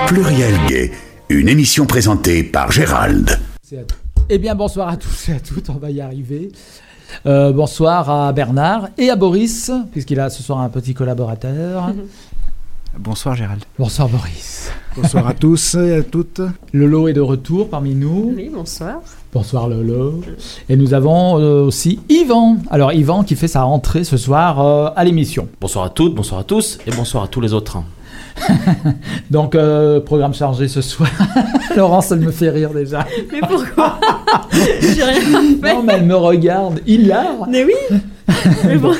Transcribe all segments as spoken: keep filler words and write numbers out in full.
Pluriel Gay, une émission présentée par Gérald. Eh bien, bonsoir à tous et à toutes, on va y arriver. Euh, bonsoir à Bernard et à Boris, puisqu'il a ce soir un petit collaborateur. Bonsoir Gérald. Bonsoir Boris. Bonsoir à tous et à toutes. Lolo est de retour parmi nous. Oui, bonsoir. Bonsoir Lolo. Et nous avons euh, aussi Yvan. Alors Yvan qui fait sa rentrée ce soir euh, à l'émission. Bonsoir à toutes, bonsoir à tous et bonsoir à tous les autres. Donc, euh, programme chargé ce soir. Laurence, elle me fait rire déjà. Mais pourquoi? J'ai rien fait. Non, mais elle me regarde, hilar. Mais oui. Mais bon.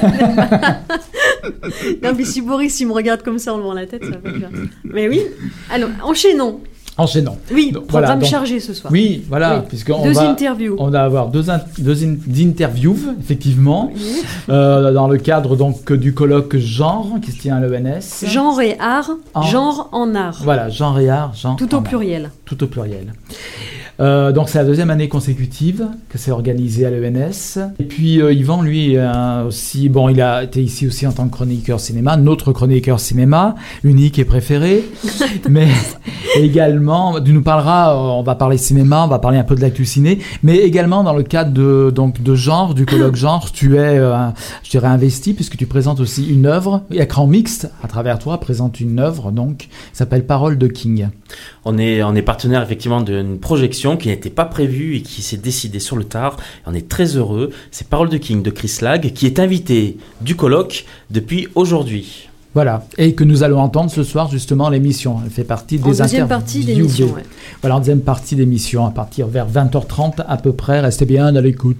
Non, mais si Boris, il me regarde comme ça en levant la tête, ça va pas bien. Mais oui. Alors, enchaînons. Enchaînons. Oui, donc, programme voilà, donc, chargé ce soir. Oui, voilà, oui. puisqu'on deux va, interviews. On va avoir deux, in, deux in, interviews, effectivement, oui. euh, dans le cadre donc du colloque genre qui se tient à l'E N S. Genre et art, en... genre en art. Voilà, genre et art, genre tout au pluriel. Art. Tout au pluriel. Euh, donc c'est la deuxième année consécutive que c'est organisé à l'E N S. Et puis euh, Yvan, lui euh, aussi, bon, il a été ici aussi en tant que chroniqueur cinéma, notre chroniqueur cinéma, unique et préféré, mais également, tu nous parleras, on va parler cinéma, on va parler un peu de l'actu ciné, mais également dans le cadre de, donc, de genre, du colloque genre, tu es, euh, je dirais, investi puisque tu présentes aussi une œuvre, écran mixte, à travers toi, présente une œuvre, donc, qui s'appelle Parole de King. On est, on est partenaire effectivement d'une projection qui n'était pas prévue et qui s'est décidée sur le tard. On est très heureux. C'est Parole de King de Chris Lag qui est invité du colloque depuis aujourd'hui. Voilà, et que nous allons entendre ce soir justement l'émission. Elle fait partie des interviews. En deuxième partie d'émission, ouais. Voilà, en deuxième partie d'émission, à partir vers vingt heures trente à peu près. Restez bien à l'écoute.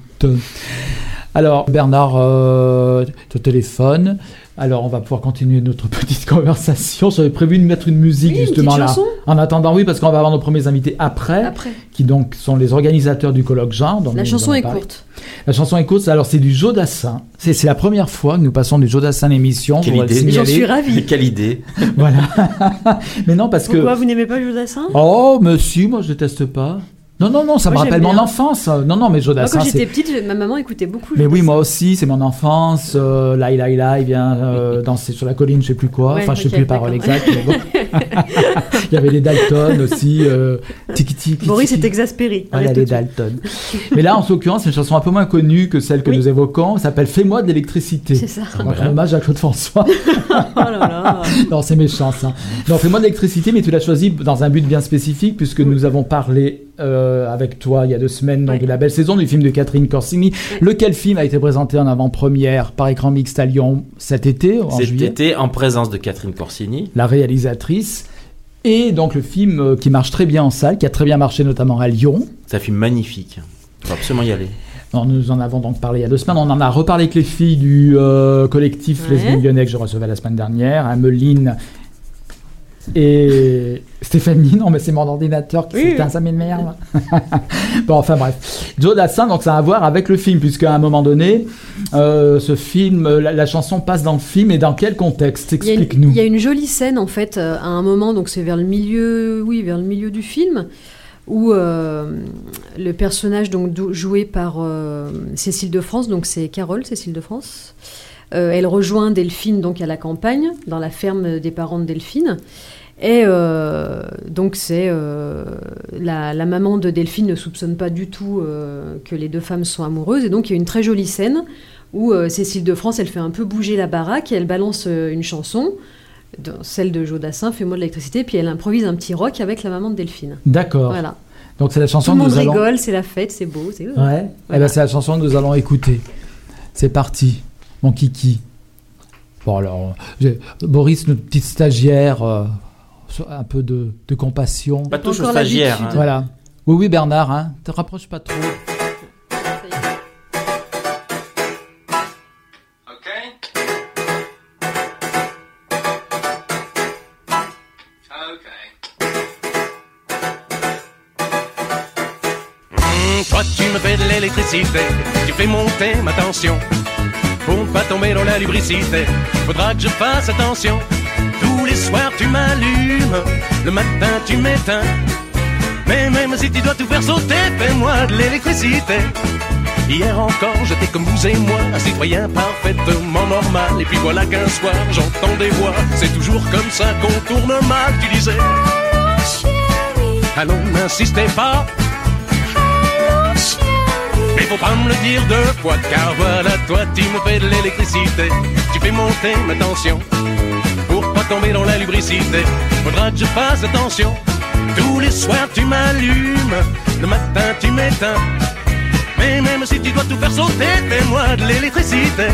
Alors, Bernard, euh, ton téléphone. Alors, on va pouvoir continuer notre petite conversation. J'avais prévu de mettre une musique, oui, justement, là. Chanson. En attendant, oui, parce qu'on va avoir nos premiers invités après, après. qui donc sont les organisateurs du colloque genre. La chanson est courte. La chanson est courte, alors c'est du Jodassin. C'est, c'est la première fois que nous passons du Jodassin à l'émission. Quelle idée. J'en suis ravie. Quelle idée. Voilà. Mais non, parce Pourquoi que... Pourquoi vous n'aimez pas Jodassin? Oh, monsieur, moi je déteste pas. Non, non, non, ça moi, me rappelle mon enfance. Non, non, mais Jodassin, moi, quand j'étais c'est... petite, ma maman écoutait beaucoup Mais Jodassin. oui, moi aussi, c'est mon enfance. Euh, là, là, là, il vient euh, danser sur la colline, je sais plus quoi. Ouais, enfin, je okay, sais plus les paroles exactes. Mais bon. Il y avait les Dalton aussi. Euh, tiki, tiki, Boris tiki. est exaspéré. Voilà, les Dalton. Mais là, en l'occurrence, c'est une chanson un peu moins connue que celle que oui. nous évoquons. Ça s'appelle Fais-moi de l'électricité. C'est ça. Donc, un hommage à Claude François. Oh là là. Non, c'est méchant, ça. Non, Fais-moi de l'électricité, mais tu l'as choisi dans un but bien spécifique, puisque oui. nous avons parlé euh, avec toi il y a deux semaines donc, oui. de la belle saison du film de Catherine Corsini. Oui. Lequel film a été présenté en avant-première par écran mixte à Lyon cet été, en cet juillet. Cet été, en présence de Catherine Corsini. La réalisatrice. Et donc le film euh, qui marche très bien en salle, qui a très bien marché notamment à Lyon. C'est un film magnifique. Il faut absolument y aller. Alors, nous en avons donc parlé il y a deux semaines. On en a reparlé avec les filles du euh, collectif ouais. Lesbiennes Lyonnais que je recevais la semaine dernière, Ameline et Stéphanie. Non, mais c'est mon ordinateur qui oui. ça m'énerve. Bon, enfin bref. Jodassin, donc ça a à voir avec le film, puisqu'à un moment donné, euh, ce film, la, la chanson passe dans le film, et dans quel contexte? Explique-nous. Il y a une jolie scène, en fait, euh, à un moment, donc c'est vers le milieu, oui, vers le milieu du film, où euh, le personnage donc joué par euh, Cécile de France, donc c'est Carole, Cécile de France, euh, elle rejoint Delphine donc à la campagne, dans la ferme des parents de Delphine. Et euh, donc c'est euh, la, la maman de Delphine ne soupçonne pas du tout euh, que les deux femmes sont amoureuses, et donc il y a une très jolie scène où euh, Cécile de France elle fait un peu bouger la baraque et elle balance euh, une chanson, celle de Jodassin, Fais-moi de l'électricité, puis elle improvise un petit rock avec la maman de Delphine. D'accord. Voilà. Donc c'est la chanson Tout le que monde nous rigole, allons... c'est la fête, c'est beau. C'est... Ouais. Voilà. Eh ben, c'est la chanson que nous allons écouter. C'est parti, mon kiki. Bon alors, j'ai... Boris, notre petite stagiaire. Euh... Un peu de, de compassion. Pas touche aux stagiaires. Hein. Voilà. Oui, oui, Bernard, hein, te rapproche pas trop. Ok. Ok. Mmh, toi, tu me fais de l'électricité, tu fais monter ma tension. Pour ne pas tomber dans la lubricité, faudra que je fasse attention. Tous les soirs tu m'allumes, le matin tu m'éteins. Mais même si tu dois tout faire sauter, fais-moi de l'électricité. Hier encore j'étais comme vous et moi, un citoyen parfaitement normal. Et puis voilà qu'un soir j'entends des voix, c'est toujours comme ça qu'on tourne mal. Tu disais Allons, n'insistez pas. Mais faut pas me le dire deux fois, car voilà, toi tu me fais de l'électricité. Tu fais monter ma tension, pour pas tomber dans la lubricité. Faudra que je fasse attention. Tous les soirs tu m'allumes, le matin tu m'éteins. Mais même si tu dois tout faire sauter, fais-moi de l'électricité.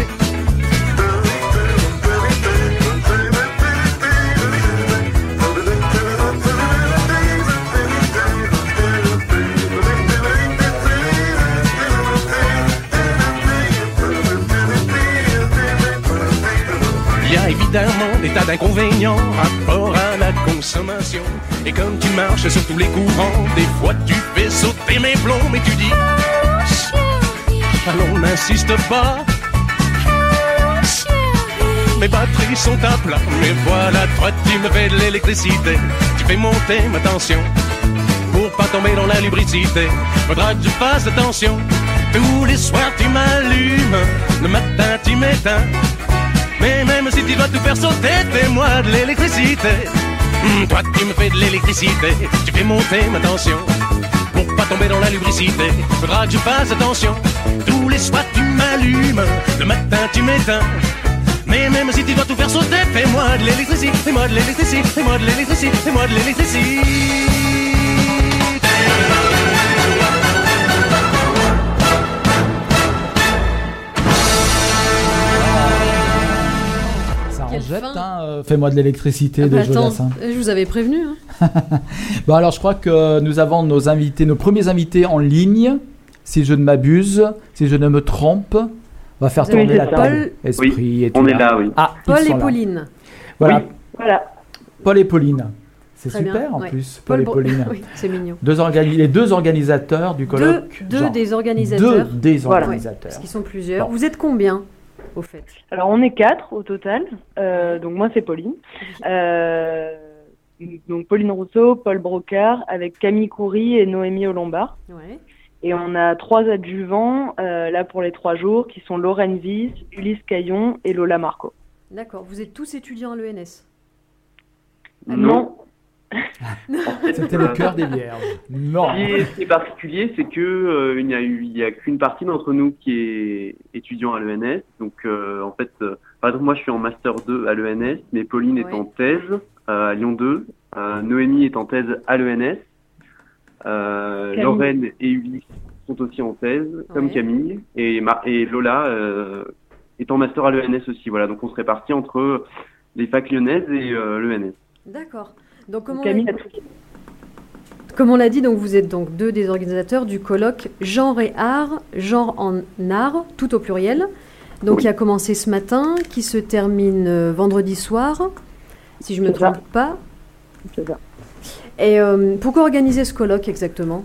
Il y a évidemment des tas d'inconvénients rapport à la consommation. Et comme tu marches sur tous les courants, des fois tu fais sauter mes plombs. Mais tu dis, allons, n'insiste pas. Mes batteries sont à plat, mais voilà, toi tu me fais de l'électricité. Tu fais monter ma tension, pour pas tomber dans la lubricité. Faudra que je fasse attention. Tous les soirs tu m'allumes, le matin tu m'éteins. Mais même si tu dois tout faire sauter, fais-moi de l'électricité. Mmh, toi tu me fais de l'électricité, tu fais monter ma tension, pour pas tomber dans la lubricité. Faudra que je fasse attention. Tous les soirs tu m'allumes, le matin tu m'éteins. Mais même si tu dois tout faire sauter, fais-moi de l'électricité, fais-moi de l'électricité, fais-moi de l'électricité, fais-moi de l'électricité. Jette, hein, euh, fais-moi de l'électricité ah bah de Jonas. Hein. Je vous avais prévenu. Hein. Bon, alors je crois que nous avons nos invités, nos premiers invités en ligne. Si je ne m'abuse, si je ne me trompe, on va faire Vous tourner la Paul... table. Esprit oui, et tout on là. est là, oui. Ah, Paul et Pauline. Voilà. Oui. Voilà. Paul et Pauline. C'est Très super bien, en ouais. plus, Paul Paul, et Pauline. oui, c'est mignon. Deux organi- les deux organisateurs du colloque. Deux, deux genre. des organisateurs. Deux des Voilà. organisateurs. Parce qu'ils sont plusieurs. Bon. Vous êtes combien au fait? Alors on est quatre au total. Euh, donc moi c'est Pauline. Euh, donc Pauline Rousseau, Paul Brocard, avec Camille Coury et Noémie Olombard. Ouais. Et on a trois adjuvants euh, là pour les trois jours qui sont Lorraine Viss, Ulysse Caillon et Lola Marco. D'accord. Vous êtes tous étudiants à l'E N S? Non. C'était le cœur des vierges. Non. Ce qui est, ce qui est particulier, c'est que euh, il n'y a eu, il y a qu'une partie d'entre nous qui est étudiant à l'E N S. Donc, euh, en fait, euh, par exemple, moi, je suis en master deux à l'E N S, mais Pauline est Ouais. en thèse euh, à Lyon deux, euh, Noémie est en thèse à l'E N S, euh, Camille. Lorraine et Ulysse sont aussi en thèse, comme Ouais. Camille, et, Mar- et Lola euh, est en master à l'E N S aussi. Voilà, donc on se répartit entre les facs lyonnaises et euh, l'E N S. D'accord. Donc comme on, Camille l'a... a tout. comme on l'a dit, donc vous êtes donc deux des organisateurs du colloque Genre et Art, Genre en Art, tout au pluriel. Donc Oui. qui a commencé ce matin, qui se termine euh, vendredi soir, si je ne me C'est ça. trompe pas. C'est ça. Et euh, pourquoi organiser ce colloque exactement?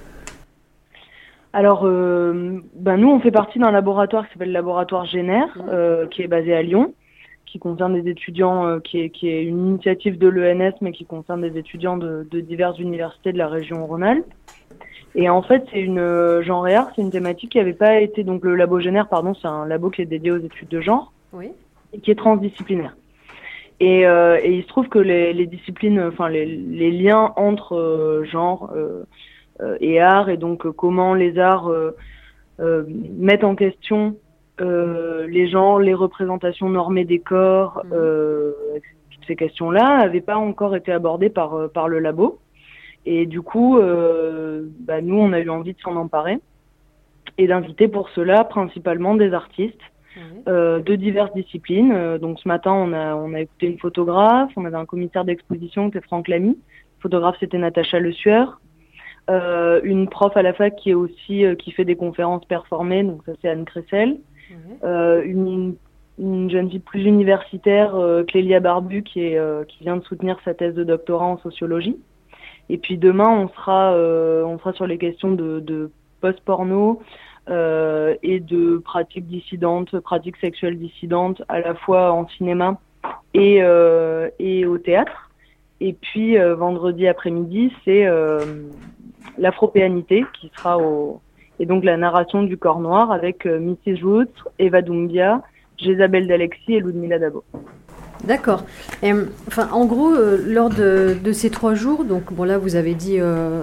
Alors, euh, ben nous, on fait partie d'un laboratoire qui s'appelle le laboratoire Génère, Mhm. euh, qui est basé à Lyon, qui concerne des étudiants, euh, qui, est, qui est une initiative de l'E N S, mais qui concerne des étudiants de, de diverses universités de la région Rhône-Alpes. Et en fait, c'est une euh, genre et art, c'est une thématique qui n'avait pas été, donc le labo Génère, pardon, c'est un labo qui est dédié aux études de genre Oui. et qui est transdisciplinaire. Et, euh, et il se trouve que les, les disciplines, enfin les, les liens entre euh, genre euh, euh, et art, et donc euh, comment les arts euh, euh, mettent en question euh, les genres, les représentations normées des corps, Mhm. euh, toutes ces questions-là n'avaient pas encore été abordées par euh, par le labo. Et du coup, euh, bah, nous, on a eu envie de s'en emparer et d'inviter pour cela principalement des artistes Oui. euh, de diverses disciplines. Euh, donc ce matin, on a, on a écouté une photographe, on avait un commissaire d'exposition qui était Franck Lamy. Le photographe, c'était Natacha Le Sueur. Euh, une prof à la fac qui est aussi euh, qui fait des conférences performées, donc ça c'est Anne Cressel. Oui. Euh, une, une jeune fille plus universitaire, euh, Clélia Barbu, qui, est, euh, qui vient de soutenir sa thèse de doctorat en sociologie. Et puis demain, on sera, euh, on sera sur les questions de, de post-porno euh, et de pratiques dissidentes, pratiques sexuelles dissidentes, à la fois en cinéma et, euh, et au théâtre. Et puis euh, vendredi après-midi, c'est euh, l'afropéanité qui sera au... Et donc la narration du corps noir avec euh, Missus Roots, Eva Doumbia, Jésabelle d'Alexis et Ludmila Dabo. D'accord. Et, enfin, en gros, euh, lors de, de ces trois jours, donc bon là vous avez dit euh,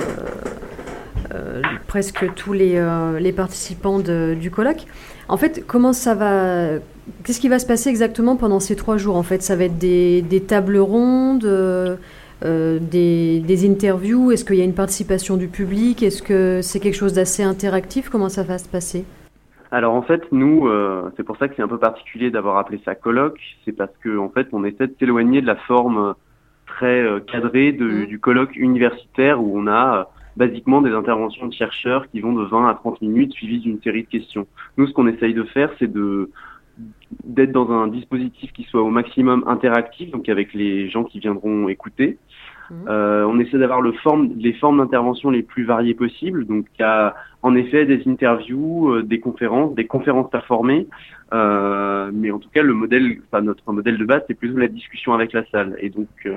euh, presque tous les, euh, les participants de, du colloque. En fait, comment ça va? Qu'est-ce qui va se passer exactement pendant ces trois jours? En fait, ça va être des, des tables rondes, euh, euh, des, des interviews. Est-ce qu'il y a une participation du public? Est-ce que c'est quelque chose d'assez interactif? Comment ça va se passer? Alors en fait, nous, euh, c'est pour ça que c'est un peu particulier d'avoir appelé ça colloque. C'est parce que en fait, on essaie de s'éloigner de la forme très euh, cadrée de, mmh. du colloque universitaire où on a euh, basiquement des interventions de chercheurs qui vont de vingt à trente minutes suivies d'une série de questions. Nous, ce qu'on essaye de faire, c'est de d'être dans un dispositif qui soit au maximum interactif, donc avec les gens qui viendront écouter. Mmh. Euh, on essaie d'avoir le forme, les formes d'intervention les plus variées possibles. Donc, il y a en effet des interviews, euh, des conférences, des conférences performées. Euh, mais en tout cas, le modèle, enfin notre modèle de base, c'est plutôt la discussion avec la salle. Et donc, euh,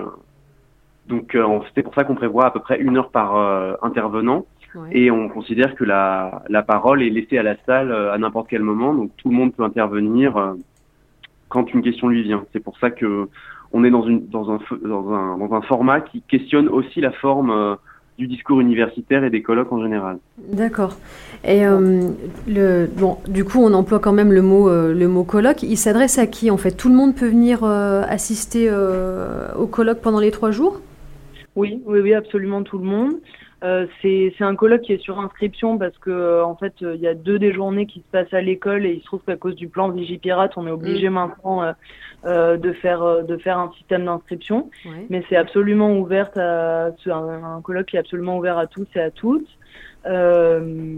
donc euh, c'est pour ça qu'on prévoit à peu près une heure par euh, intervenant. Ouais. Et on considère que la, la parole est laissée à la salle euh, à n'importe quel moment. Donc, tout le monde peut intervenir euh, quand une question lui vient. C'est pour ça que on est dans une dans un dans un dans un format qui questionne aussi la forme euh, du discours universitaire et des colloques en général. D'accord. Et euh, le bon, du coup, on emploie quand même le mot euh, le mot colloque. Il s'adresse à qui en fait? Tout le monde peut venir euh, assister euh, au colloque pendant les trois jours? Oui, oui, oui, absolument tout le monde. Euh, c'est c'est un colloque qui est sur inscription parce que euh, en fait il euh, y a deux des journées qui se passent à l'école et il se trouve qu'à cause du plan Vigipirate on est obligé mmh. maintenant euh, euh, de faire euh, de faire un système d'inscription. Ouais. Mais c'est absolument ouvert à c'est un, un colloque qui est absolument ouvert à tous et à toutes. Euh,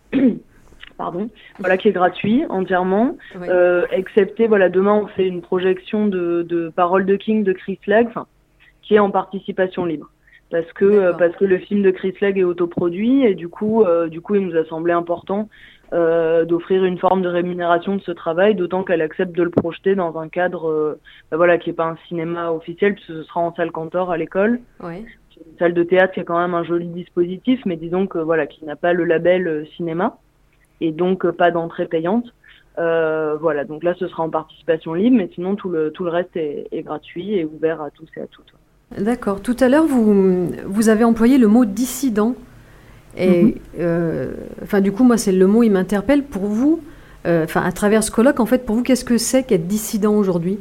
pardon, voilà, qui est gratuit entièrement, ouais. euh, excepté voilà demain on fait une projection de de Paroles de King de Chris Legg, qui est en participation libre. Parce que euh, parce que le film de Chris Legg est autoproduit et du coup euh, du coup il nous a semblé important euh, d'offrir une forme de rémunération de ce travail, d'autant qu'elle accepte de le projeter dans un cadre euh, bah voilà qui est pas un cinéma officiel puisque ce sera en salle Cantor à l'école. Ouais. C'est une salle de théâtre qui a quand même un joli dispositif, mais disons que voilà qui n'a pas le label euh, cinéma et donc euh, pas d'entrée payante. Euh, voilà, donc là ce sera en participation libre, mais sinon tout le tout le reste est, est gratuit et ouvert à tous et à toutes. D'accord. Tout à l'heure, vous, vous avez employé le mot dissident. Et, mm-hmm. euh, enfin, du coup, moi, c'est le mot, il m'interpelle. Pour vous, euh, enfin, à travers ce colloque, en fait, pour vous, qu'est-ce que c'est qu'être dissident aujourd'hui?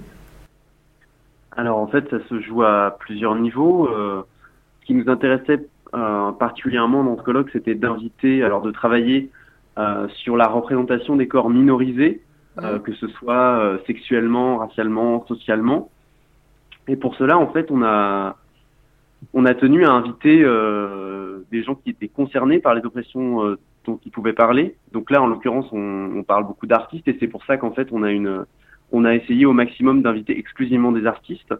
Alors, en fait, ça se joue à plusieurs niveaux. Euh, ce qui nous intéressait euh, particulièrement dans ce colloque, c'était d'inviter, alors de travailler euh, sur la représentation des corps minorisés, mm-hmm. euh, que ce soit euh, sexuellement, racialement, socialement. Et pour cela, en fait, on a on a tenu à inviter euh, des gens qui étaient concernés par les oppressions euh, dont ils pouvaient parler. Donc là, en l'occurrence, on, on parle beaucoup d'artistes et c'est pour ça qu'en fait, on a une on a essayé au maximum d'inviter exclusivement des artistes,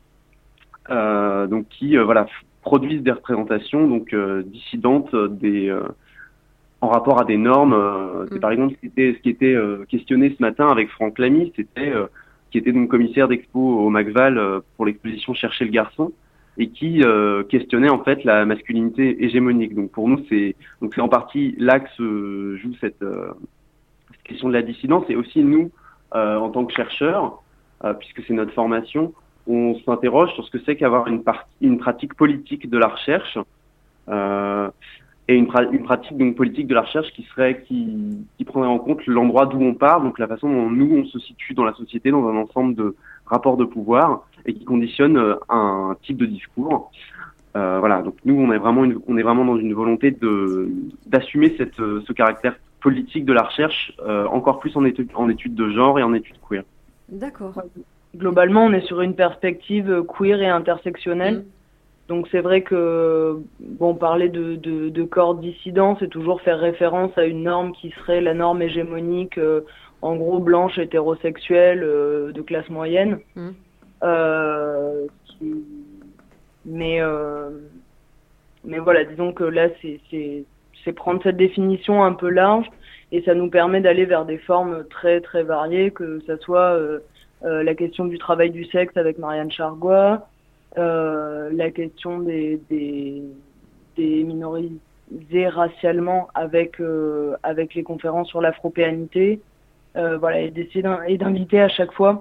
euh, donc qui euh, voilà produisent des représentations donc euh, dissidentes des euh, en rapport à des normes. Euh, c'est par exemple ce qui était ce qui était euh, questionné ce matin avec Franck Lamy, c'était euh, qui était donc commissaire d'expo au Macval euh, pour l'exposition Chercher le garçon et qui euh, questionnait en fait la masculinité hégémonique. Donc pour nous c'est donc c'est en partie là que se joue cette, euh, cette question de la dissidence et aussi nous euh, en tant que chercheurs euh, puisque c'est notre formation, on s'interroge sur ce que c'est qu'avoir une partie une pratique politique de la recherche euh, et une, pra- une pratique donc politique de la recherche qui serait qui, qui prendrait en compte l'endroit d'où on part, donc la façon dont nous on se situe dans la société, dans un ensemble de rapports de pouvoir et qui conditionne euh, un type de discours. Euh, voilà, donc nous on est vraiment une, on est vraiment dans une volonté de d'assumer cette ce caractère politique de la recherche euh, encore plus en études en études de genre et en études queer. D'accord. Globalement, on est sur une perspective queer et intersectionnelle. Mmh. Donc c'est vrai que bon parler de, de, de corps dissidents, c'est toujours faire référence à une norme qui serait la norme hégémonique, euh, en gros blanche, hétérosexuelle, euh, de classe moyenne. Mmh. Euh, qui... Mais euh... mais voilà, disons que là c'est c'est c'est prendre cette définition un peu large et ça nous permet d'aller vers des formes très très variées, que ça soit euh, euh, la question du travail du sexe avec Marianne Chargois. Euh, la question des, des, des minorisés racialement avec, euh, avec les conférences sur l'afropéanité, euh, voilà, et d'essayer et d'inviter à chaque fois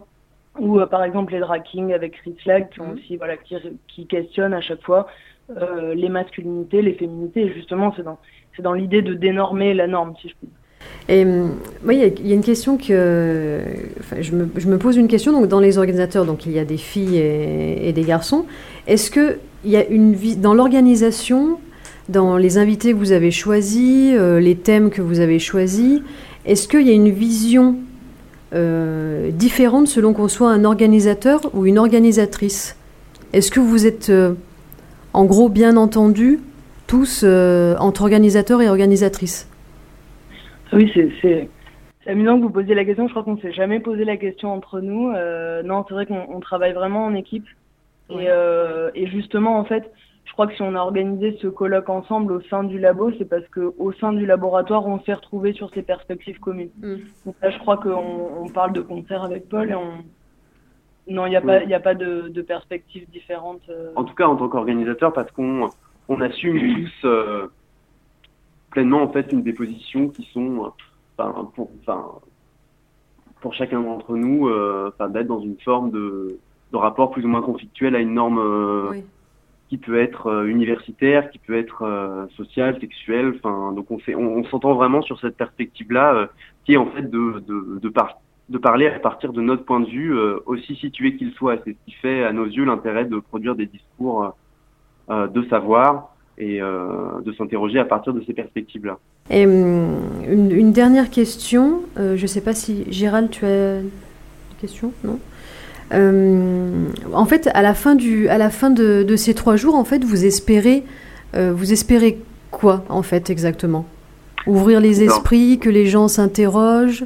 ou euh, par exemple les drag kings avec Chris Lag, qui, ont Mmh. aussi, voilà, qui, qui questionnent à chaque fois euh, les masculinités, les féminités, et justement c'est dans, c'est dans l'idée de dénormer la norme, si je puis dire. Et hum, moi, il y, a- il y a une question que. Enfin, je me, je me pose une question. Donc, dans les organisateurs, donc, il y a des filles et, et des garçons. Est-ce qu'il y a une vie. Dans l'organisation, dans les invités que vous avez choisis, euh, les thèmes que vous avez choisis, est-ce qu'il y a une vision euh, différente selon qu'on soit un organisateur ou une organisatrice? Est-ce que vous êtes, euh, en gros, bien entendus, tous, euh, entre organisateurs et organisatrices? Oui, c'est, c'est, c'est amusant que vous posiez la question. Je crois qu'on ne s'est jamais posé la question entre nous. Euh, non, c'est vrai qu'on on travaille vraiment en équipe. Ouais. Et, euh, et justement, en fait, je crois que si on a organisé ce colloque ensemble au sein du labo, c'est parce qu'au sein du laboratoire, on s'est retrouvés sur ces perspectives communes. Mm. Donc là, je crois qu'on on parle de concert avec Paul et on... Non, il n'y a, pas- il y a pas de, de perspectives différentes. euh. En tout cas, en tant qu'organisateur, parce qu'on on assume tous euh, pleinement en fait une des positions qui sont, euh, enfin, pour, enfin, pour chacun d'entre nous, euh, enfin, d'être dans une forme de, de rapport plus ou moins conflictuel à une norme euh, Oui. qui peut être euh, universitaire, qui peut être euh, sociale, sexuelle. Enfin, donc on, fait, on, on s'entend vraiment sur cette perspective-là, euh, qui est en fait de, de, de, par- de parler à partir de notre point de vue, euh, aussi situé qu'il soit. C'est ce qui fait, à nos yeux, l'intérêt de produire des discours euh, de savoir et euh, de s'interroger à partir de ces perspectives-là. Et hum, une, une dernière question, euh, je ne sais pas si Gérald, tu as une question, non? Euh, en fait, à la fin, du, à la fin de, de ces trois jours, en fait, vous espérez, euh, vous espérez quoi, en fait, exactement? Ouvrir les Alors- esprits, que les gens s'interrogent?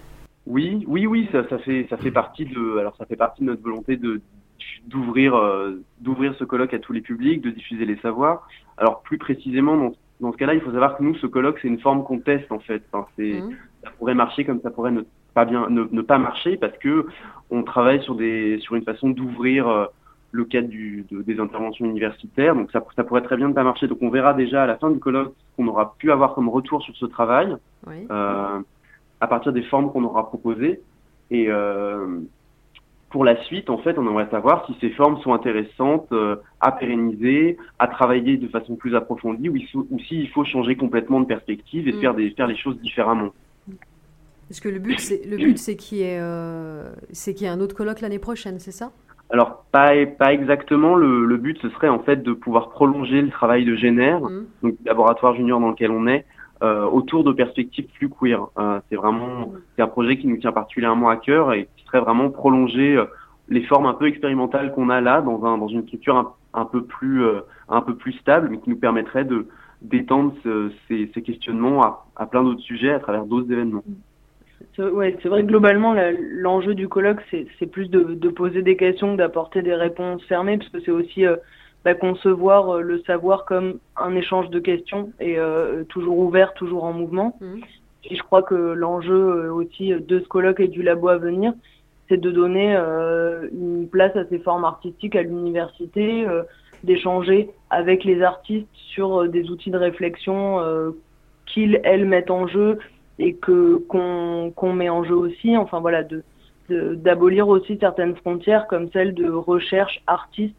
Oui, oui, oui, ça, ça fait, ça fait partie de, alors ça fait partie de notre volonté de d'ouvrir, euh, d'ouvrir ce colloque à tous les publics, de diffuser les savoirs. Alors plus précisément, dans, dans ce cas-là, il faut savoir que nous, ce colloque, c'est une forme qu'on teste en fait. Enfin, c'est, Mhm. ça pourrait marcher comme ça pourrait ne pas bien, ne, ne pas marcher parce que on travaille sur des, sur une façon d'ouvrir euh, le cadre du, de- des interventions universitaires. Donc ça, ça pourrait très bien ne pas marcher. Donc on verra déjà à la fin du colloque ce qu'on aura pu avoir comme retour sur ce travail. Oui. Euh, à partir des formes qu'on aura proposées. Et euh, pour la suite, en fait, on aimerait savoir si ces formes sont intéressantes euh, à pérenniser, à travailler de façon plus approfondie, ou, il faut- ou s'il faut changer complètement de perspective et Mm. faire, des, faire les choses différemment. Parce que le but, c'est, le but, c'est qu'il y ait, euh, c'est qu'il y ait un autre colloque l'année prochaine, c'est ça? Alors, pas, pas exactement. Le, le but, ce serait en fait de pouvoir prolonger le travail de Génère, Mhm. donc le laboratoire junior dans lequel on est, euh, autour de perspectives plus queer. Euh, c'est vraiment, c'est un projet qui nous tient particulièrement à cœur et qui serait vraiment prolonger euh, les formes un peu expérimentales qu'on a là dans un dans une structure un, un peu plus euh, un peu plus stable, mais qui nous permettrait de d'étendre ce- ces, ces questionnements à, à plein d'autres sujets à travers d'autres événements. C'est, ouais, c'est vrai que globalement, la- l'enjeu du colloque, c'est, c'est plus de, de poser des questions que d'apporter des réponses fermées, parce que c'est aussi euh, bah, concevoir euh, le savoir comme un échange de questions et euh, toujours ouvert, toujours en mouvement. Mhm. Et je crois que l'enjeu euh, aussi de ce colloque et du labo à venir, c'est de donner euh, une place à ces formes artistiques à l'université, euh, d'échanger avec les artistes sur euh, des outils de réflexion euh, qu'ils, elles, mettent en jeu et que qu'on qu'on met en jeu aussi. Enfin voilà, de, de d'abolir aussi certaines frontières comme celle de recherche artiste,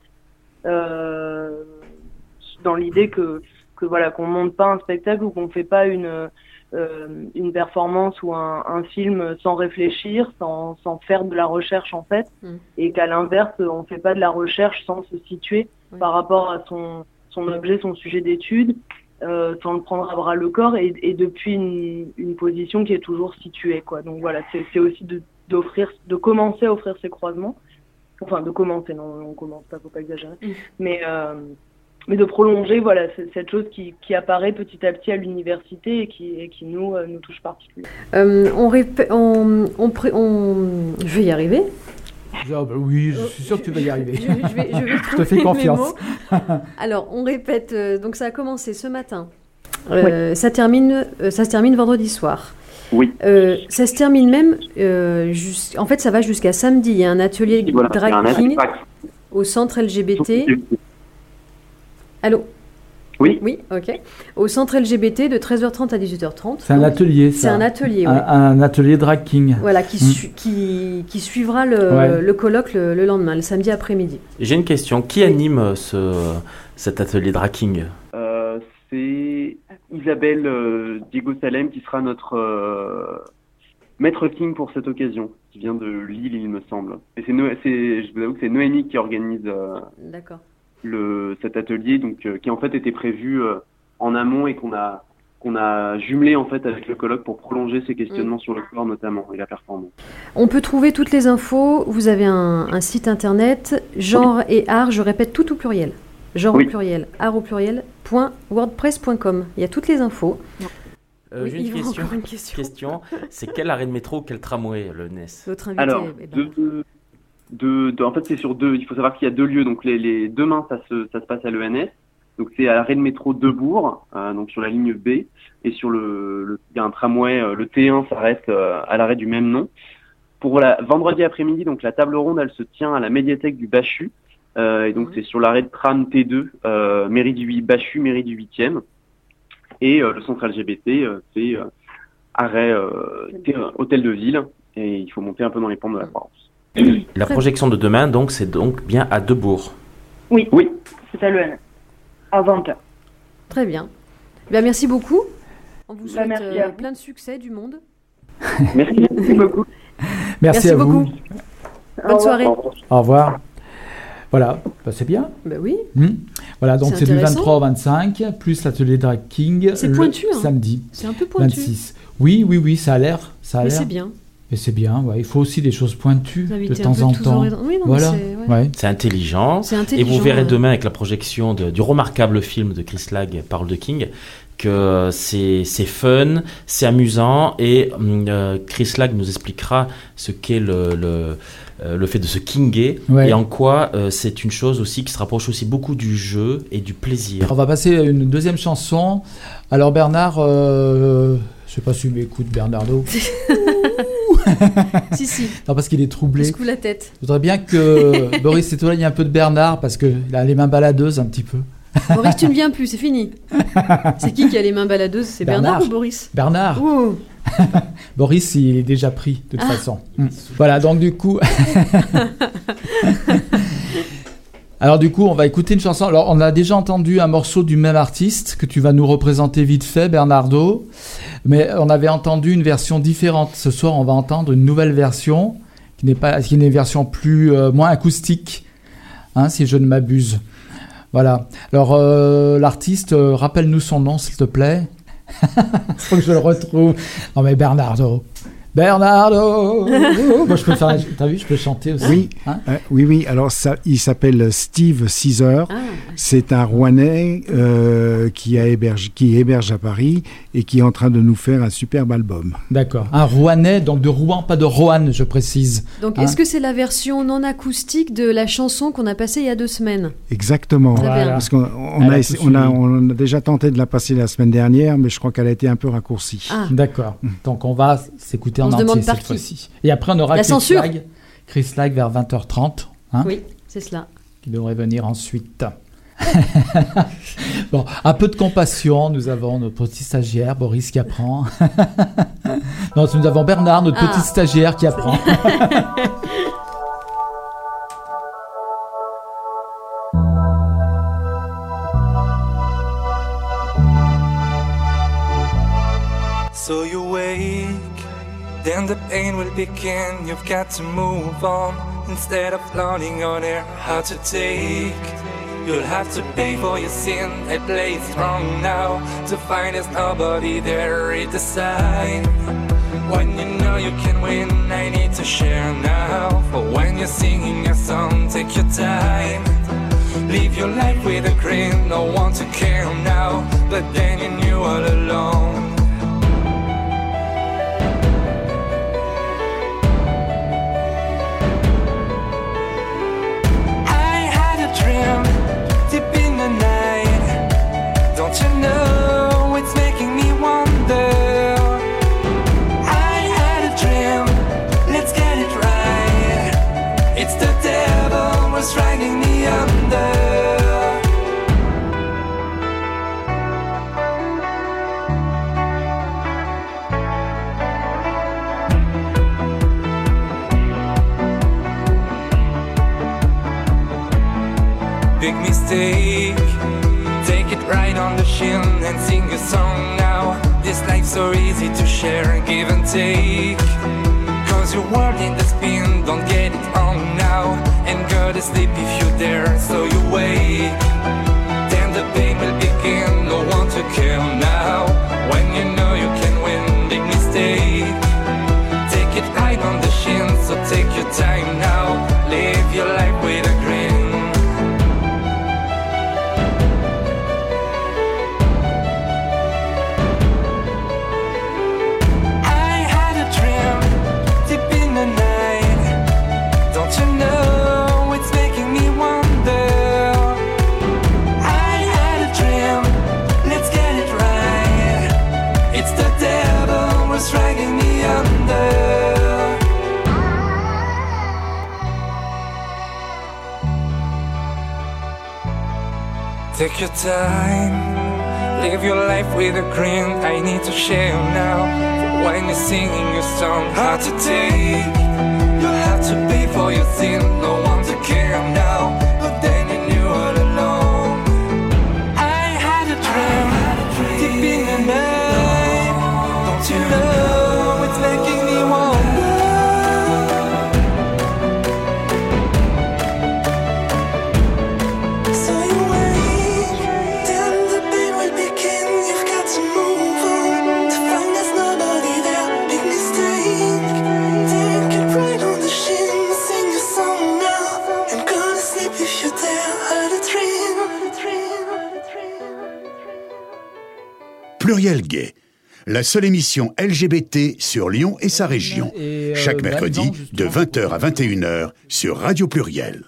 euh, dans l'idée que que voilà qu'on monte pas un spectacle ou qu'on fait pas une euh, une performance ou un, un film sans réfléchir, sans sans faire de la recherche en fait, Mm. et qu'à l'inverse on fait pas de la recherche sans se situer Oui. par rapport à son son objet, son sujet d'étude, euh, sans le prendre à bras le corps et, et depuis une, une position qui est toujours située quoi. Donc voilà, c'est c'est aussi de d'offrir, de commencer à offrir ces croisements. Enfin, de commencer, non, on commence pas, faut pas exagérer. Mm. Mais, euh, mais de prolonger, voilà, c- cette chose qui, qui apparaît petit à petit à l'université et qui, et qui nous, euh, nous touche particulièrement. Euh, on, répé- on, on, pré- on- Je vais y arriver. Ah bah oui, je suis sûr que tu vas y arriver. Je, je vais, je vais Je te fais trouver mes confiance. mots. Alors, on répète. euh, donc, ça a commencé ce matin. Euh, ça, termine, euh, ça se termine vendredi soir. Oui. Euh, ça se termine même. euh, jus- en fait, ça va jusqu'à samedi. Il y a un atelier Et voilà, c'est un drag king impact. au centre L G B T. Allô? Oui. Oui, ok. Au centre L G B T de treize heures trente à dix-huit heures trente. C'est un atelier, ça. C'est un atelier, un, oui. un atelier drag king. Voilà, qui, Mm. su- qui, qui suivra le, Ouais. le colloque le, le lendemain, le samedi après-midi. J'ai une question. Qui anime ce, cet atelier Draking? Euh, c'est Isabelle euh, Diego Salem qui sera notre euh, maître king pour cette occasion, qui vient de Lille, il me semble. Et c'est, no- c'est je vous avoue que c'est Noémie qui organise euh, D'accord. le, cet atelier, donc euh, qui en fait était prévu euh, en amont et qu'on a qu'on a jumelé en fait avec le colloque pour prolonger ces questionnements Mm. sur le corps notamment et la performance. On peut trouver toutes les infos. Vous avez un, un site internet, genre et art, je répète tout au pluriel. Genre Oui. au pluriel, art au pluriel, point wordpress point com. Il y a toutes les infos. Euh, Oui, J'ai une Yvan, question. encore une question. question. C'est quel arrêt de métro, quel tramway, le N E S? Notre invité Alors, est Bernard. deux, deux, deux- en fait, c'est sur deux. Il faut savoir qu'il y a deux lieux. Donc, les, les demain, ça se, ça se passe à l'E N S. Donc, c'est à l'arrêt de métro de Bourg, euh, donc sur la ligne B, et sur le, le, il y a un tramway, euh, le T un s'arrête euh, à l'arrêt du même nom. Pour la vendredi après-midi, donc la table ronde, elle se tient à la médiathèque du Bachu, euh, et donc Mhm. c'est sur l'arrêt de tram T deux, euh, mairie du huit, Bachu, mairie du huitième, et euh, le centre L G B T, euh, c'est euh, arrêt euh, T- euh, hôtel de ville, et il faut monter un peu dans les pentes de la Provence. La projection de demain, donc, c'est donc bien à Debourg. Oui, Oui. c'est à l'E N S. À vingt heures. Très bien. Bien, merci beaucoup. On vous Bah, souhaite merci euh, à vous. plein de succès du monde. Merci beaucoup. Merci, Merci à beaucoup. vous. Bonne soirée. Au revoir. Voilà, bah, c'est bien. Ben oui. Hmm. Voilà, donc C'est c'est du intéressant. vingt-trois au vingt-cinq, plus l'atelier Drag King C'est le pointu, hein. samedi C'est un peu pointu. vingt-six. Oui, oui, oui, ça a l'air. Ça a Mais l'air. c'est bien. Et c'est bien, ouais. Il faut aussi des choses pointues Vous de invitez un temps peu en tous temps. horizons. Oui, non, mais Voilà, c'est- ouais. ouais. C'est intelligent. C'est Et intelligent. vous verrez euh. demain avec la projection de- du remarquable film de Chris Lag, Parole de King, que c'est c'est fun, c'est amusant, et hum, euh, Chris Lag nous expliquera ce qu'est le, le, euh, le fait de se kinger, Ouais. et en quoi euh, c'est une chose aussi qui se rapproche aussi beaucoup du jeu et du plaisir. On va passer à une deuxième chanson. Alors Bernard, euh, je sais pas si tu m'écoutes Bernardo. Si, si. Non, parce qu'il est Il troublé. secoue la tête. Je voudrais bien que Boris s'éloigne un peu de Bernard parce qu'il a les mains baladeuses un petit peu. Boris, tu ne viens plus, c'est fini. C'est qui qui a les mains baladeuses? C'est Bernard. Bernard. ou Boris? Bernard, Ouh. Boris, il est déjà pris de toute Ah. façon. Hmm. Voilà, donc du coup. Alors du coup, on va écouter une chanson. Alors, on a déjà entendu un morceau du même artiste que tu vas nous représenter vite fait, Bernardo. Mais on avait entendu une version différente. Ce soir, on va entendre une nouvelle version qui n'est pas, qui est une version plus, euh, moins acoustique, hein, si je ne m'abuse. Voilà. Alors, euh, l'artiste, euh, rappelle-nous son nom, s'il te plaît. Faut que je le retrouve. Non mais Bernardo. Bernardo. Moi, je peux faire. T'as vu, je peux chanter aussi. Oui, Hein euh, oui, oui. Alors, ça, il s'appelle Steve Caesar. Ah, C'est un Rouennais euh, qui, a héberge, qui héberge à Paris et qui est en train de nous faire un superbe album. D'accord. Un Rouennais, donc de Rouen, pas de Roanne, je précise. donc Hein est-ce que c'est la version non acoustique de la chanson qu'on a passée il y a deux semaines? Exactement. Très bien. Parce qu'on on Elle a, a essa- tout on, a, suivi. on a déjà tenté de la passer la semaine dernière, mais je crois qu'elle a été un peu raccourcie. Ah, D'accord. Donc on va s'écouter On en se entier demande cette par qui. fois-ci. Et après on aura La Chris censure. Lag, Chris Lag vers vingt heures trente, hein, oui, c'est cela. qui devrait venir ensuite. Bon, un peu de compassion, nous avons notre petit stagiaire, Boris, qui apprend. Non, nous avons Bernard, notre Ah. petit stagiaire qui apprend. So you wake, then the pain will begin. You've got to move on instead of learning on air how to take. You'll have to pay for your sin and play strong now to find there's nobody there at the side. When you know you can win, I need to share now. But when you're singing your song, take your time. Live your life with a grin, no one to care now. But then you knew all along. I had a dream deep in the night. Don't you know it's making me wonder? I had a dream, let's get it right. It's the devil was dragging me under. big mistake. Take it right on the chin and sing a song now. This life's so easy to share, give and take. Cause your world in the spin, don't get it wrong now. And go to sleep if you dare, so you wake. Then the pain will begin, no one to kill now. When you know you can win, big mistake. Take it right on the chin, so take your time now. Live your life with a grin. Dragging me under. Take your time, live your life with a grin. I need to share now. For when you're singing your song, hard to take. You'll have to pay for your sin. No one to care now. But then you knew all along. I had a dream, deep in the night. Don't you know it's making me wonder? So you wait, then the pain will begin. You've got to move on to find there's nobody there. Big mistake. Take it right on the chin, sing a song now, and go to sleep if you dare. Had a dream, had a dream, had a dream. Pluriel Gay, la seule émission L G B T sur Lyon et sa région. Et, euh, Chaque mercredi, là-dedans, justement, de vingt heures à vingt et une heures, sur Radio Pluriel.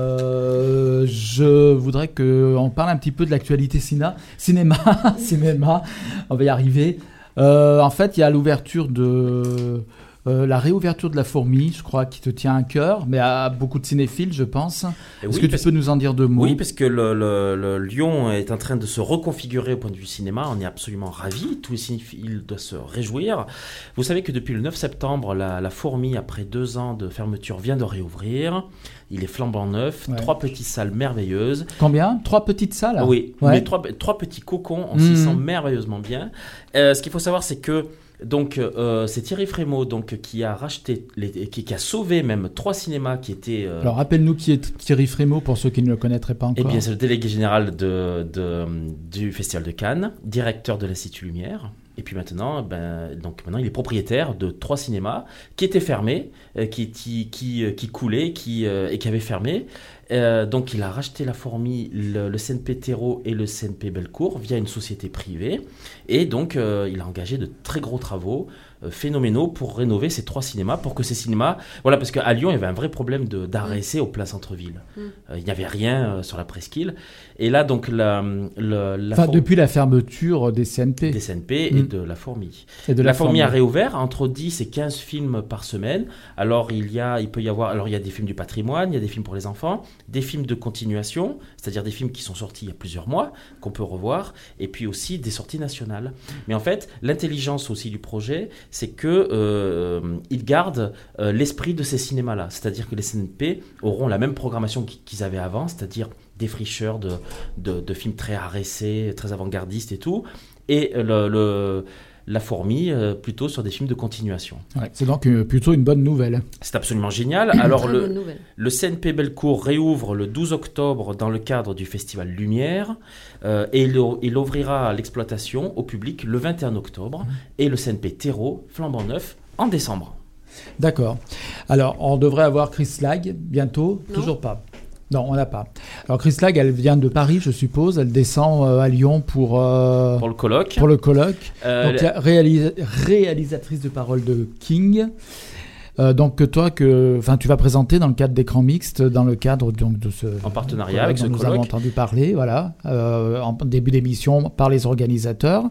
Euh, je voudrais qu'on parle un petit peu de l'actualité cinéma. Cinéma, cinéma, on va y arriver. Euh, en fait, il y a l'ouverture de... Euh, la réouverture de La Fourmi, je crois, qui te tient à cœur, mais à beaucoup de cinéphiles, je pense. Et Est-ce oui, que tu parce- peux nous en dire deux mots? Oui, parce que le, le- le Lyon est en train de se reconfigurer au point de vue cinéma. On est absolument ravis. Tous les cinéphiles doivent se réjouir. Vous savez que depuis le neuf septembre, la, la Fourmi, après deux ans de fermeture, vient de réouvrir. Il est flambant neuf, Ouais. trois petites salles merveilleuses. Combien? Trois petites salles? Ah oui, Ouais. mais trois, trois petits cocons, on Mhm. s'y sent merveilleusement bien. Euh, ce qu'il faut savoir, c'est que donc euh, c'est Thierry Frémaux donc qui a racheté, les, qui, qui a sauvé même trois cinémas qui étaient. euh, Alors, rappelle-nous qui est Thierry Frémaux, pour ceux qui ne le connaîtraient pas eh encore. bien, c'est le délégué général de, de- du Festival de Cannes, directeur de l'Institut Lumière. Et puis maintenant, ben, donc maintenant, il est propriétaire de trois cinémas qui étaient fermés, euh, qui, qui, qui, euh, qui coulaient qui, euh, et qui avaient fermé. Euh, donc, il a racheté La Fourmi, le, le C N P Terreau et le C N P Bellecour via une société privée. Et donc, euh, il a engagé de très gros travaux euh, phénoménaux pour rénover ces trois cinémas, pour que ces cinémas... Voilà, parce qu'à Lyon, il y avait un vrai problème de, d'art et essai au plein centre-ville. Mm. Euh, il n'y avait rien euh, sur la presqu'île. Et là, donc, la, le- la Enfin, Four- depuis la fermeture des C N P. des C N P et Mm. de La Fourmi. Et de La, La Fourmi a Fourmi. réouvert entre dix et quinze films par semaine. Alors il y a, il peut y avoir, alors il y a des films du patrimoine, il y a des films pour les enfants, des films de continuation, c'est-à-dire des films qui sont sortis il y a plusieurs mois qu'on peut revoir, et puis aussi des sorties nationales. Mais en fait, l'intelligence aussi du projet, c'est que euh, il garde euh, l'esprit de ces cinémas-là, c'est-à-dire que les C N P auront la même programmation qu'- qu'ils avaient avant, c'est-à-dire des fricheurs de, de, de films très arrêtés, très avant-gardistes et tout, et le, le- La Fourmi euh, plutôt sur des films de continuation. Ouais, c'est donc euh, plutôt une bonne nouvelle. C'est absolument génial. Alors Très le, bonne nouvelle. le C N P Bellecour réouvre le douze octobre dans le cadre du Festival Lumière euh, et il, il ouvrira l'exploitation au public le vingt et un octobre et le C N P Terreau flambant neuf en décembre. D'accord. Alors, on devrait avoir Chris Lag bientôt. Non. Toujours pas. Non, on n'a pas. Alors, Chris Lag, elle vient de Paris, je suppose. Elle descend euh, à Lyon pour, euh, Pour le colloque. pour le colloque. Euh, Donc, il y a réalisa- réalisatrice de paroles de King. Euh, donc, que toi, que, enfin, tu vas présenter dans le cadre d'écran mixte, dans le cadre donc, de ce. En partenariat colloque avec dont ce nous colloque. avons entendu parler, voilà, euh, en début d'émission par les organisateurs.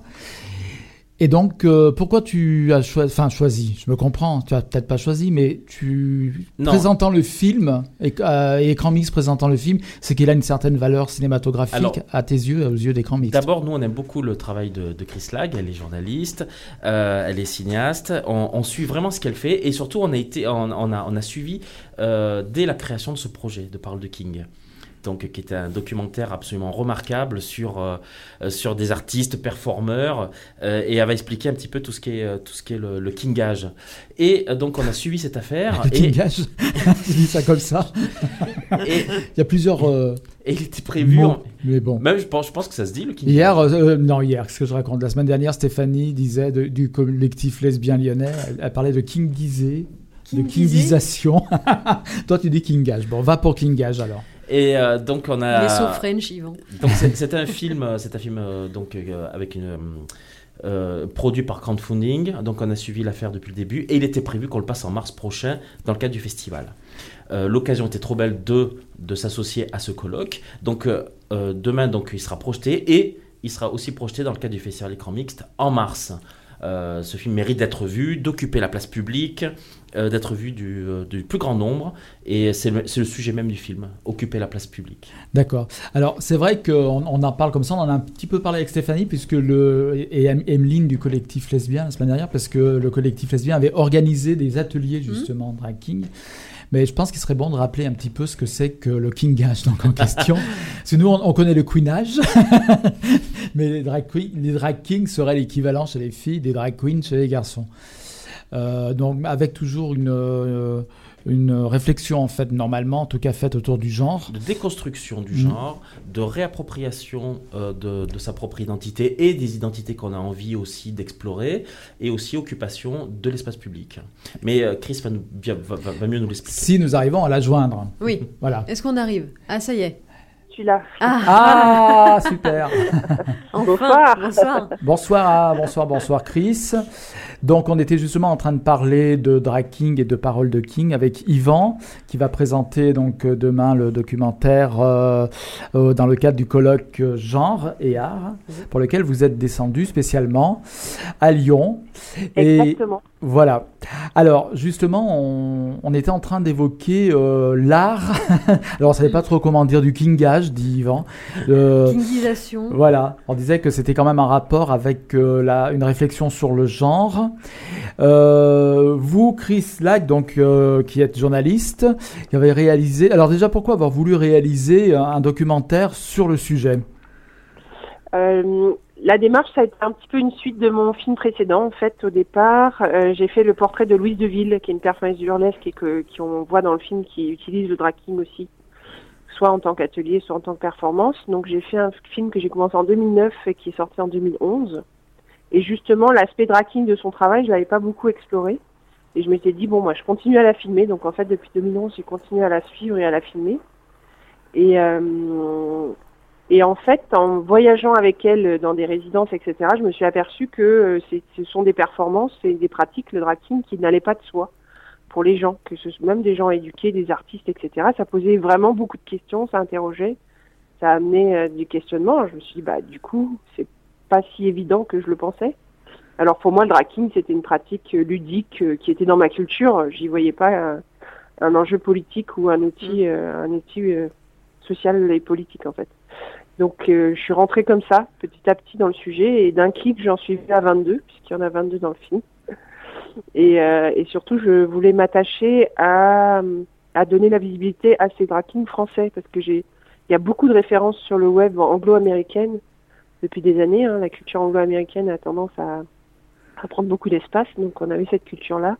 Et donc, euh, pourquoi tu as choisi, enfin choisi, je me comprends, tu as peut-être pas choisi, mais tu, Non. présentant le film, et, euh, et Écran Mix présentant le film, c'est qu'il a une certaine valeur cinématographique Alors, à tes yeux, aux yeux d'Écran Mix. D'abord, nous, on aime beaucoup le travail de, de Chris Lag. Elle est journaliste, euh, elle est cinéaste. On, on suit vraiment ce qu'elle fait. Et surtout, on a, été, on, on a, on a suivi euh, dès la création de ce projet de Parole de King. donc qui était un documentaire absolument remarquable sur euh, sur des artistes performeurs euh, et elle va expliquer un petit peu tout ce qui est euh, tout ce qui est le, le kingage. Et euh, donc on a suivi cette affaire. Le et... kingage, je dis ça comme ça. Et il y a plusieurs. Euh... Et il était prévu. Mots, en... Mais bon. Même je pense, je pense que ça se dit le kingage. Hier, euh, non hier, ce que je raconte. La semaine dernière, Stéphanie disait de, du collectif lesbien lyonnais. Elle, elle parlait de kingisé. De kingisation. Toi, tu dis kingage. Bon, va pour kingage alors. Et euh, donc on a. Les so French, Yvan. Donc c'est, c'est un film, c'est un film euh, donc euh, avec une euh, produit par crowdfunding. Donc on a suivi l'affaire depuis le début et il était prévu qu'on le passe en mars prochain dans le cadre du festival. Euh, l'occasion était trop belle de de s'associer à ce colloque. Donc euh, euh, demain donc il sera projeté et il sera aussi projeté dans le cadre du festival écran mixte en mars. Euh, ce film mérite d'être vu, d'occuper la place publique, euh, d'être vu du, euh, du plus grand nombre. Et c'est le, c'est le sujet même du film, occuper la place publique. D'accord. Alors, c'est vrai qu'on on en parle comme ça, on en a un petit peu parlé avec Stéphanie, puisque le, et Emeline du collectif lesbien la semaine dernière, parce que le collectif lesbien avait organisé des ateliers justement mmh. drag king. Mais je pense qu'il serait bon de rappeler un petit peu ce que c'est que le kingage donc en question. Parce que nous, on, on connaît le queenage, mais les drag, queen, les drag kings seraient l'équivalent chez les filles des drag queens chez les garçons. Euh, donc avec toujours une, euh, une réflexion en fait, normalement, en tout cas faite autour du genre. De déconstruction du genre, mmh. de réappropriation euh, de, de sa propre identité et des identités qu'on a envie aussi d'explorer, et aussi occupation de l'espace public. Mais euh, Chris va, nous, va, va, va mieux nous l'expliquer. Si nous arrivons à la joindre. Oui. Voilà. Est-ce qu'on arrive ? Ah, ça y est. Je suis là. Ah, ah super. Enfin, bonsoir. Bonsoir. Bonsoir, bonsoir, bonsoir Chris. Donc on était justement en train de parler de drag king et de paroles de king avec Yvan qui va présenter donc demain le documentaire euh, euh, dans le cadre du colloque genre et art pour lequel vous êtes descendu spécialement à Lyon. Exactement. Et voilà. Alors justement on, on était en train d'évoquer euh, l'art. Alors on savait pas trop comment dire du kingage, dit Yvan. Euh, Kingisation. Voilà. On disait que c'était quand même un rapport avec euh, la, une réflexion sur le genre. Euh, vous, Chris Lack, donc euh, qui êtes journaliste, qui avez réalisé. Alors déjà, pourquoi avoir voulu réaliser un, un documentaire sur le sujet ? euh, La démarche, ça a été un petit peu une suite de mon film précédent. En fait, au départ, euh, j'ai fait le portrait de Louise Deville, qui est une personnage du burlesque et que qui on voit dans le film, qui utilise le drag king aussi, soit en tant qu'atelier, soit en tant que performance. Donc j'ai fait un film que j'ai commencé en deux mille neuf et qui est sorti en deux mille onze. Et justement, l'aspect drag king de son travail, je l'avais pas beaucoup exploré. Et je m'étais dit, bon, moi, je continue à la filmer. Donc, en fait, depuis deux mille onze, j'ai continué à la suivre et à la filmer. Et, euh, et en fait, en voyageant avec elle dans des résidences, et cetera, je me suis aperçue que euh, c'est, ce sont des performances et des pratiques, le drag king, qui n'allaient pas de soi pour les gens, que ce soit même des gens éduqués, des artistes, et cetera. Ça posait vraiment beaucoup de questions, ça interrogeait, ça amenait euh, du questionnement. Je me suis dit, bah, du coup, c'est pas si évident que je le pensais. Alors pour moi, le drag king, c'était une pratique ludique euh, qui était dans ma culture. J'y voyais pas euh, un enjeu politique ou un outil, euh, un outil euh, social et politique en fait. Donc euh, je suis rentrée comme ça, petit à petit dans le sujet, et d'un clic, j'en suis venue à vingt-deux, puisqu'il y en a vingt-deux dans le film. Et, euh, et surtout, je voulais m'attacher à, à donner la visibilité à ces drag kings français, parce que j'ai, il y a beaucoup de références sur le web anglo-américaine depuis des années. Hein. La culture anglo-américaine a tendance à, à prendre beaucoup d'espace, donc on avait cette culture-là.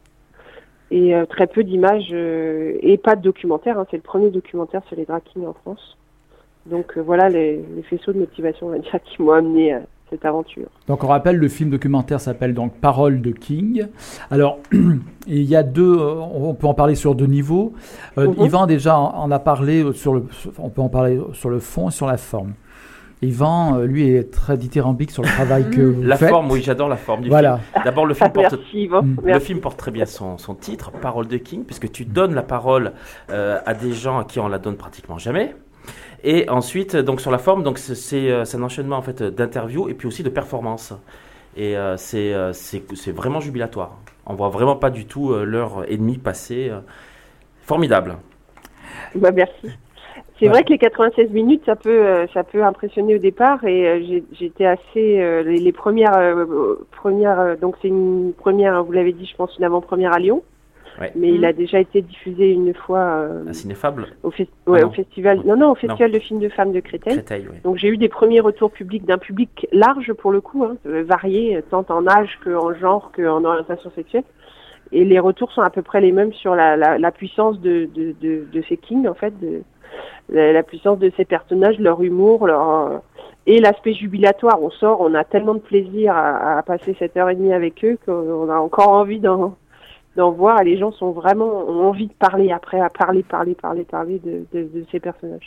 Et euh, très peu d'images, euh, et pas de documentaire, hein. C'est le premier documentaire sur les drag kings en France. Donc euh, voilà les, les faisceaux de motivation, on va dire, qui m'ont amené à cette aventure. Donc on rappelle, le film documentaire s'appelle donc Paroles de King. Alors, il y a deux, on peut en parler sur deux niveaux. Euh, mm-hmm. Yvan déjà en a parlé sur le, on peut en parler sur le fond et sur la forme. Yvan, lui, est très dithyrambique sur le travail que vous la faites. La forme, oui, j'adore la forme du voilà. film. D'abord, le film porte, Merci, Yvan. le Merci. film porte très bien son, son titre, Paroles de King, puisque tu donnes la parole euh, à des gens à qui on la donne pratiquement jamais. Et ensuite, donc sur la forme, donc c'est, c'est, c'est un enchaînement en fait d'interviews et puis aussi de performances. Et euh, c'est, euh, c'est, c'est vraiment jubilatoire. On voit vraiment pas du tout euh, l'heure et demie passée. Euh, formidable. Bah, merci. C'est ouais. vrai que les quatre-vingt-seize minutes, ça peut, euh, ça peut impressionner au départ, et euh, j'ai, j'étais assez euh, les, les premières, euh, premières. Euh, donc c'est une première, vous l'avez dit, je pense, une avant-première à Lyon. Ouais. mais Mmh. il a déjà été diffusé une fois euh, Un cinéfable au, fe- ouais, Ah au non. festival. Non. Non, non, au festival Non. de films de femmes de Créteil. Créteil, oui. Donc j'ai eu des premiers retours publics d'un public large pour le coup, hein, euh, varié, euh, tant en âge qu'en genre qu'en orientation sexuelle. Et les retours sont à peu près les mêmes sur la, la, la puissance de, de, de, de ces kings, en fait, de, la, la puissance de ces personnages, leur humour, leur euh, et l'aspect jubilatoire. On sort, on a tellement de plaisir à, à passer cette heure et demie avec eux qu'on a encore envie d'en, d'en voir. Et les gens sont vraiment ont envie de parler après, à parler, parler, parler, parler de, de, de ces personnages.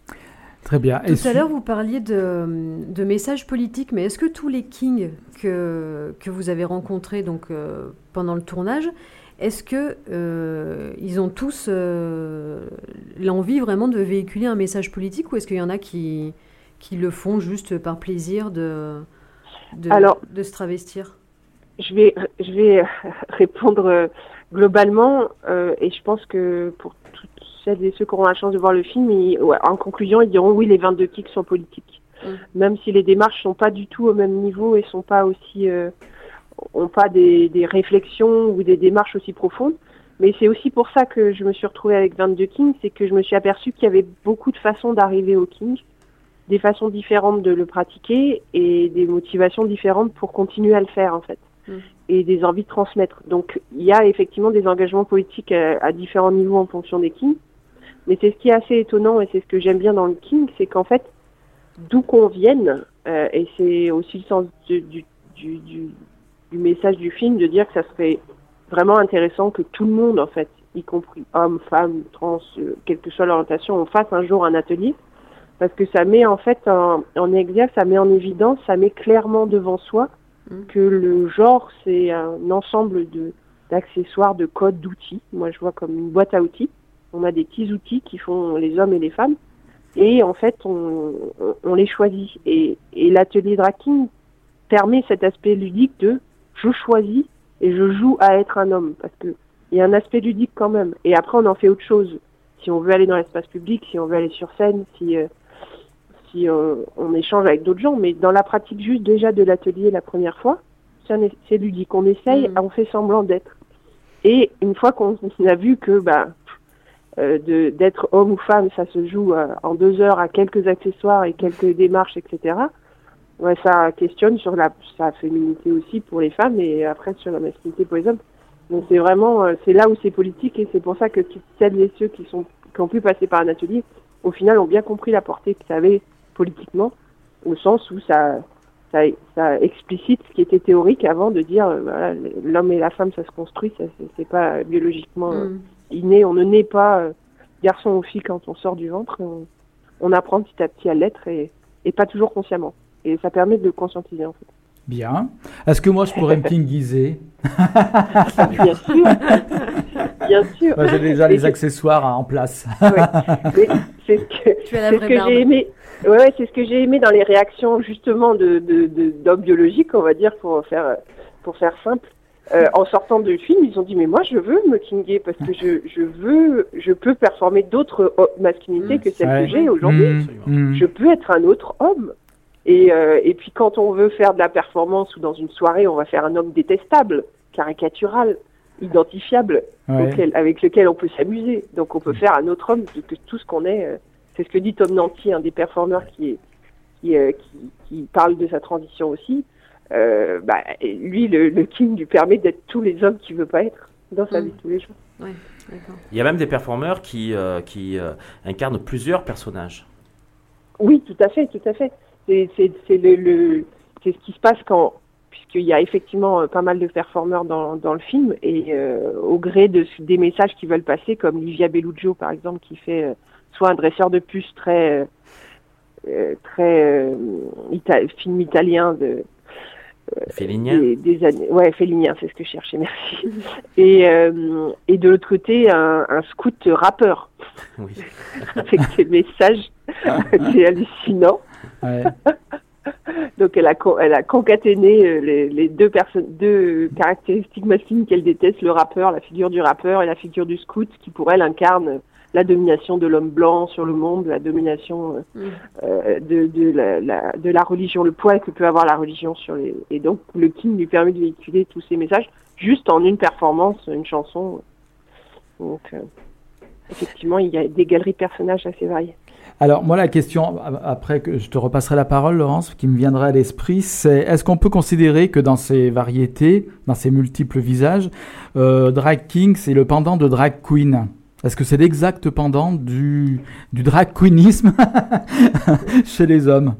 Très bien. Tout Et à su- l'heure, vous parliez de, de messages politiques, mais est-ce que tous les kings que, que vous avez rencontrés donc, euh, pendant le tournage, est-ce que euh, ils ont tous euh, l'envie vraiment de véhiculer un message politique, ou est-ce qu'il y en a qui, qui le font juste par plaisir de, de, Alors- de se travestir? Je vais, je vais répondre euh, globalement, euh, et je pense que pour toutes celles et ceux qui auront la chance de voir le film, ils- ouais, en conclusion, ils diront oui, les vingt-deux kicks sont politiques. Mm. Même si les démarches sont pas du tout au même niveau et sont pas aussi, euh, ont pas des, des réflexions ou des démarches aussi profondes. Mais c'est aussi pour ça que je me suis retrouvée avec vingt-deux kings, c'est que je me suis aperçue qu'il y avait beaucoup de façons d'arriver au king, des façons différentes de le pratiquer et des motivations différentes pour continuer à le faire en fait. Mm. Et des envies de transmettre. Donc il y a effectivement des engagements politiques à, à différents niveaux en fonction des kings, mais c'est ce qui est assez étonnant et c'est ce que j'aime bien dans le king, c'est qu'en fait, d'où qu'on vienne, euh, et c'est aussi le sens du, du, du, du, du message du film, de dire que ça serait vraiment intéressant que tout le monde, en fait, y compris hommes, femmes, trans, euh, quelle que soit l'orientation, on fasse un jour un atelier, parce que ça met en fait en, en exergue, ça met en évidence, ça met clairement devant soi que le genre, c'est un ensemble de d'accessoires, de codes, d'outils. Moi, je vois comme une boîte à outils. On a des petits outils qui font les hommes et les femmes. Et en fait, on, on, on les choisit. Et, et l'atelier Drag King permet cet aspect ludique de je choisis et je joue à être un homme. Parce que il y a un aspect ludique quand même. Et après, on en fait autre chose. Si on veut aller dans l'espace public, si on veut aller sur scène, si... Euh, si on, on échange avec d'autres gens, mais dans la pratique juste déjà de l'atelier la première fois, c'est, un, c'est ludique. On essaye, Mmh. on fait semblant d'être. Et une fois qu'on a vu que bah, euh, de, d'être homme ou femme, ça se joue euh, en deux heures à quelques accessoires et quelques démarches, et cetera, ouais, ça questionne sur la, sa féminité aussi pour les femmes et après sur la masculinité pour les hommes. Donc c'est vraiment, euh, c'est là où c'est politique et c'est pour ça que celles et ceux qui, sont, qui ont pu passer par un atelier, au final, ont bien compris la portée que ça avait politiquement, au sens où ça, ça, ça explicite ce qui était théorique avant de dire euh, voilà, l'homme et la femme ça se construit, ça, c'est, c'est pas biologiquement euh, Mm. inné, on ne naît pas euh, garçon ou fille quand on sort du ventre, on, on apprend petit à petit à l'être et, et pas toujours consciemment. Et ça permet de le conscientiser en fait. Bien. Est-ce que moi, je pourrais me kinguiser? Bien sûr, bien sûr. Moi, j'ai déjà Et les c'est- accessoires en place. Ouais. Mais c'est ce que, Tu as la c'est ce vraie que barbe. j'ai aimé. Ouais, ouais, c'est ce que j'ai aimé dans les réactions justement de, de, de d'hommes biologiques, on va dire pour faire pour faire simple. Euh, en sortant du film, ils ont dit mais moi je veux me kinguer parce que je je veux je peux performer d'autres oh, masculinités Mmh. que celles Ouais. que j'ai aujourd'hui. Mmh, mmh. Je peux être un autre homme. Et euh, et puis quand on veut faire de la performance ou dans une soirée, on va faire un homme détestable, caricatural, identifiable, Ouais. auquel- avec lequel on peut s'amuser. Donc on peut faire un autre homme que tout ce qu'on est. euh, C'est ce que dit Tom Nanti, un des performeurs qui, est, qui, euh, qui, qui parle de sa transition aussi. Euh, bah, et lui, le, le king lui permet d'être tous les hommes qu'il veut pas être dans sa Mm. vie de tous les jours. Ouais, d'accord. Il y a même des performeurs qui, euh, qui euh, incarnent plusieurs personnages. Oui, tout à fait, tout à fait. C'est, c'est, c'est, le, le, c'est ce qui se passe quand, puisqu'il y a effectivement euh, pas mal de performeurs dans, dans le film, et euh, au gré de, des messages qu'ils veulent passer, comme Livia Belluccio par exemple, qui fait euh, soit un dresseur de puces très, euh, très euh, ita- film italien de Félinien. des, des années, ouais, félinien, c'est ce que je cherchais, merci. Et euh, et de l'autre côté, un, un scout rappeur Oui. avec des messages, c'est hallucinant. Ouais. Donc elle a co- elle a concaténé euh, les, les deux personnes, deux caractéristiques masculines qu'elle déteste, le rappeur, la figure du rappeur et la figure du scout, qui pour elle incarne la domination de l'homme blanc sur le monde, la domination euh, Mm. euh, de, de, la, la, de la religion, le poids que peut avoir la religion sur les... Et donc le king lui permet de véhiculer tous ces messages juste en une performance, une chanson Donc, euh, effectivement, il y a des galeries de personnages assez variées. Alors, moi, la question, après que je te repasserai la parole, Laurence, qui me viendra à l'esprit, c'est est-ce qu'on peut considérer que dans ces variétés, dans ces multiples visages, euh, drag king, c'est le pendant de drag queen? Est-ce que c'est l'exact pendant du, du drag queenisme chez les hommes?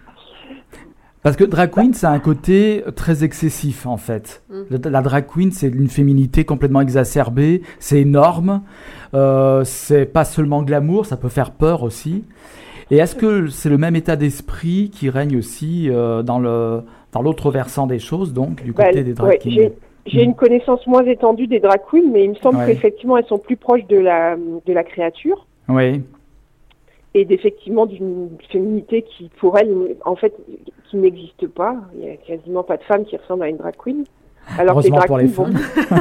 Parce que drag queen, c'est un côté très excessif, en fait. Mm. La, la drag queen, c'est une féminité complètement exacerbée, c'est énorme, euh, c'est pas seulement glamour, ça peut faire peur aussi. Et est-ce que c'est le même état d'esprit qui règne aussi euh, dans, le, dans l'autre versant des choses, donc, du côté bah, des drag ouais, queens? J'ai, j'ai mm. une connaissance moins étendue des drag queens, mais il me semble ouais. qu'effectivement, elles sont plus proches de la, de la créature. Oui. Et d'effectivement d'une féminité qui, pour elle, en fait, qui n'existe pas. Il n'y a quasiment pas de femme qui ressemble à une drag queen. Alors Heureusement que pour les femmes.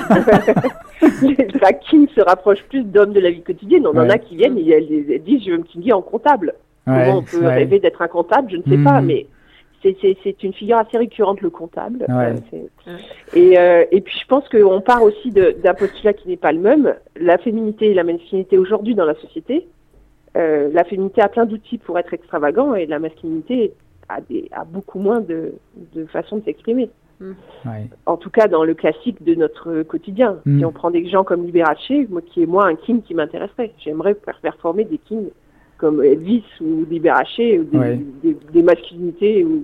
Vont... les drag queens se rapprochent plus d'hommes de la vie quotidienne. On ouais. en a qui viennent et elles, elles disent « je veux me kinguer en comptable ouais, ». Comment on peut ouais. rêver d'être un comptable? Je ne sais mmh. pas, mais c'est, c'est, c'est une figure assez récurrente, le comptable. Ouais. Euh, et, euh, et puis je pense qu'on part aussi de, d'un postulat qui n'est pas le même. La féminité et la masculinité aujourd'hui dans la société, Euh, la féminité a plein d'outils pour être extravagant et la masculinité a, des, a beaucoup moins de, de façons de s'exprimer. Mm. Ouais. En tout cas, dans le classique de notre quotidien. Mm. Si on prend des gens comme Liberace, moi, qui est moi un king qui m'intéresserait. J'aimerais faire performer des kings comme Elvis ou Liberace ou des, ouais. des, des masculinités ou,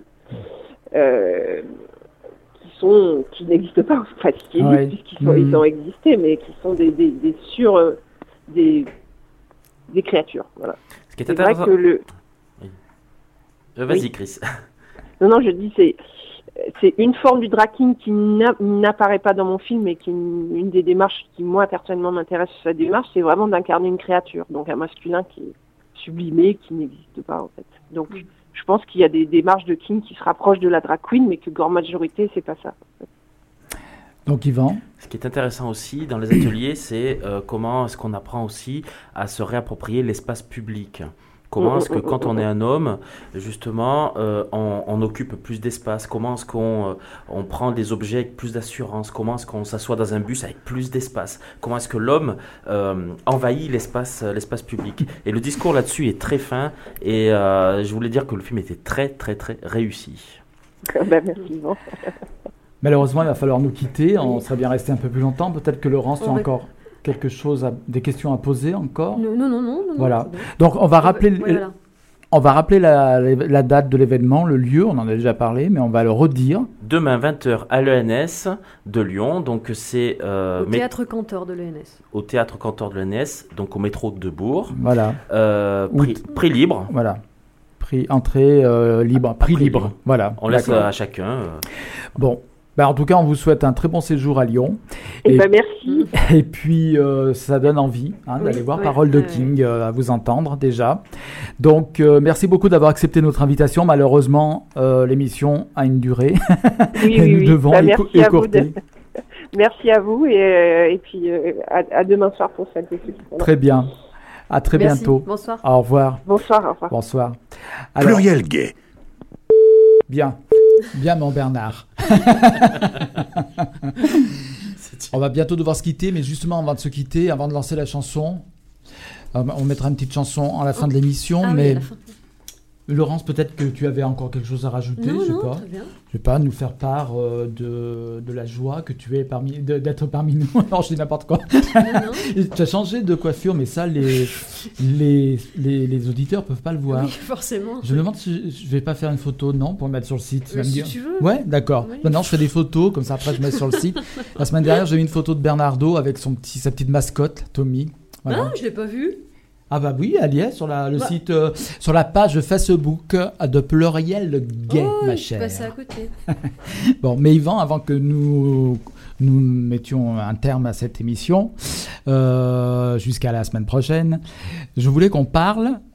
euh, qui sont qui n'existent pas, enfin qui existent ouais. puisqu'ils sont, mm. ils ont existé, mais qui sont des des, des sur euh, des des créatures, voilà. Ce qui est, c'est vrai que le... Oui. Euh, vas-y, oui. Chris. Non, non, je dis, c'est, c'est une forme du drag king qui n'a, n'apparaît pas dans mon film, et qui est une, une des démarches qui, moi, personnellement, m'intéresse sur cette démarche, c'est vraiment d'incarner une créature, donc un masculin qui est sublimé, qui n'existe pas, en fait. Donc, mm. je pense qu'il y a des démarches de king qui se rapprochent de la drag queen, mais que grande majorité, c'est pas ça, en fait. Donc Yvan. Ce qui est intéressant aussi dans les ateliers, c'est euh, comment est-ce qu'on apprend aussi à se réapproprier l'espace public. Comment est-ce que quand on est un homme, justement, euh, on, on occupe plus d'espace? Comment est-ce qu'on euh, on prend des objets avec plus d'assurance? Comment est-ce qu'on s'assoit dans un bus avec plus d'espace? Comment est-ce que l'homme euh, envahit l'espace, l'espace public? Et le discours là-dessus est très fin, et euh, je voulais dire que le film était très, très, très réussi. Ben, merci Yvan. Malheureusement, il va falloir nous quitter. On serait bien resté un peu plus longtemps. Peut-être que Laurence, tu as encore quelque chose, à, des questions à poser encore. Non, non, non. non voilà. Donc, on va rappeler, ouais, voilà. on va rappeler la, la date de l'événement, le lieu. On en a déjà parlé, mais on va le redire. Demain, vingt heures, à l'E N S de Lyon. Donc, c'est euh, au Théâtre Cantor de l'E N S. Au Théâtre Cantor de l'E N S, donc au métro de Bourg. Voilà. Euh, prix, prix libre. Voilà. Prix entrée euh, libre. Prix, prix libre. libre. Voilà. On laisse D'accord. à chacun. Euh... Bon. Ben, en tout cas, on vous souhaite un très bon séjour à Lyon. Et, et ben merci. Et puis, euh, ça donne envie hein, oui, d'aller voir oui, Parole de oui. King, euh, à vous entendre déjà. Donc, euh, merci beaucoup d'avoir accepté notre invitation. Malheureusement, euh, l'émission a une durée. Oui, et nous oui, devons bah, éco- écourter. De... Merci à vous et, euh, et puis euh, à, à demain soir pour celles et ceux qui sont là. Très bien. À très merci. bientôt. Bonsoir. Au revoir. Bonsoir, au revoir. Bonsoir. Alors, Pluriel gay. Bien. Bien, mon Bernard. On va bientôt devoir se quitter, mais justement, avant de se quitter, avant de lancer la chanson, euh, on mettra une petite chanson à la fin de l'émission, ah, mais oui, Laurence, peut-être que tu avais encore quelque chose à rajouter, non, je sais non, pas. Très bien. Je sais pas, nous faire part euh, de, de la joie que tu es parmi, de, d'être parmi nous. Non, je dis n'importe quoi. Non, non. Tu as changé de coiffure, mais ça, les, les, les, les auditeurs peuvent pas le voir. Oui, forcément. Je me demande si je vais pas faire une photo, non, pour le mettre sur le site. Tu vas si me dire... tu veux. Ouais, d'accord. Oui. Maintenant, je fais des photos, comme ça après je mets sur le site. La semaine dernière, j'ai mis une photo de Bernardo avec son petit, sa petite mascotte, Tommy. Voilà. Ah, je l'ai pas vu. Ah bah oui, elle y est sur la, le bah. site, euh, sur la page Facebook de Pluriel Gay, oh, ma je chère. suis passée à côté. Bon, mais Yvan, avant que nous, nous mettions un terme à cette émission, euh, jusqu'à la semaine prochaine, je voulais qu'on parle,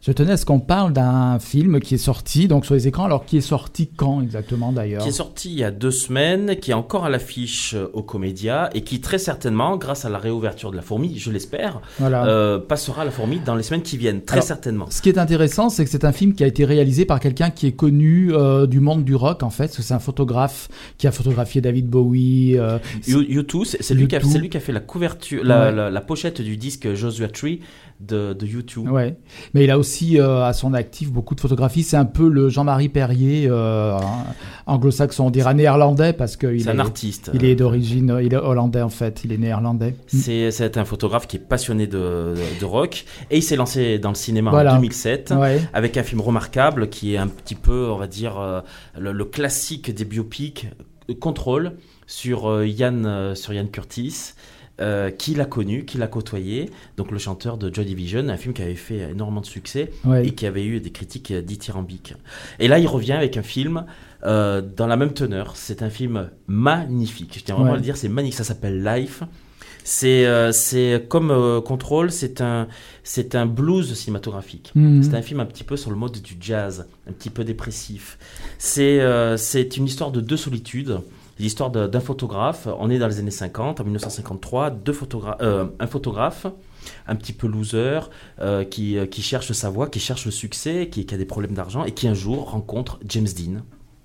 Je tenais à ce qu'on parle d'un film qui est sorti donc sur les écrans. Alors, qui est sorti quand exactement d'ailleurs ? Qui est sorti il y a deux semaines, qui est encore à l'affiche au Comédia et qui très certainement, grâce à la réouverture de La Fourmi, je l'espère, voilà. euh, passera à La Fourmi dans les semaines qui viennent, très Alors, certainement. Ce qui est intéressant, c'est que c'est un film qui a été réalisé par quelqu'un qui est connu euh, du monde du rock en fait, parce que c'est un photographe qui a photographié David Bowie. Euh, U deux, c'est, c'est, lui qui a, c'est lui qui a fait la couverture, la, ouais. la, la pochette du disque Joshua Tree de, de U deux. Ouais, mais il a aussi euh, à son actif beaucoup de photographies. C'est un peu le Jean-Marie Perrier euh, anglo-saxon, on dirait néerlandais parce que il c'est est un artiste. Il est d'origine, il est hollandais en fait, il est néerlandais. C'est, c'est un photographe qui est passionné de, de, de rock et il s'est lancé dans le cinéma voilà. en deux mille sept ouais. avec un film remarquable qui est un petit peu, on va dire, euh, le, le classique des biopics, Control, sur euh, Ian, euh, sur Ian Curtis. Euh, qui l'a connu, qui l'a côtoyé, donc le chanteur de Joy Division, un film qui avait fait énormément de succès ouais. et qui avait eu des critiques dithyrambiques. Et là, il revient avec un film euh, dans la même teneur. C'est un film magnifique. Je tiens vraiment ouais. à le dire, c'est magnifique. Ça s'appelle Life. C'est, euh, c'est comme euh, Control, c'est un, c'est un blues cinématographique. Mmh. C'est un film un petit peu sur le mode du jazz, un petit peu dépressif. C'est, euh, c'est une histoire de deux solitudes. L'histoire de, d'un photographe, on est dans les années cinquante, en dix-neuf cent cinquante-trois, deux photogra- euh, un photographe, un petit peu loser, euh, qui, qui cherche sa voie, qui cherche le succès, qui, qui a des problèmes d'argent, et qui un jour rencontre James Dean.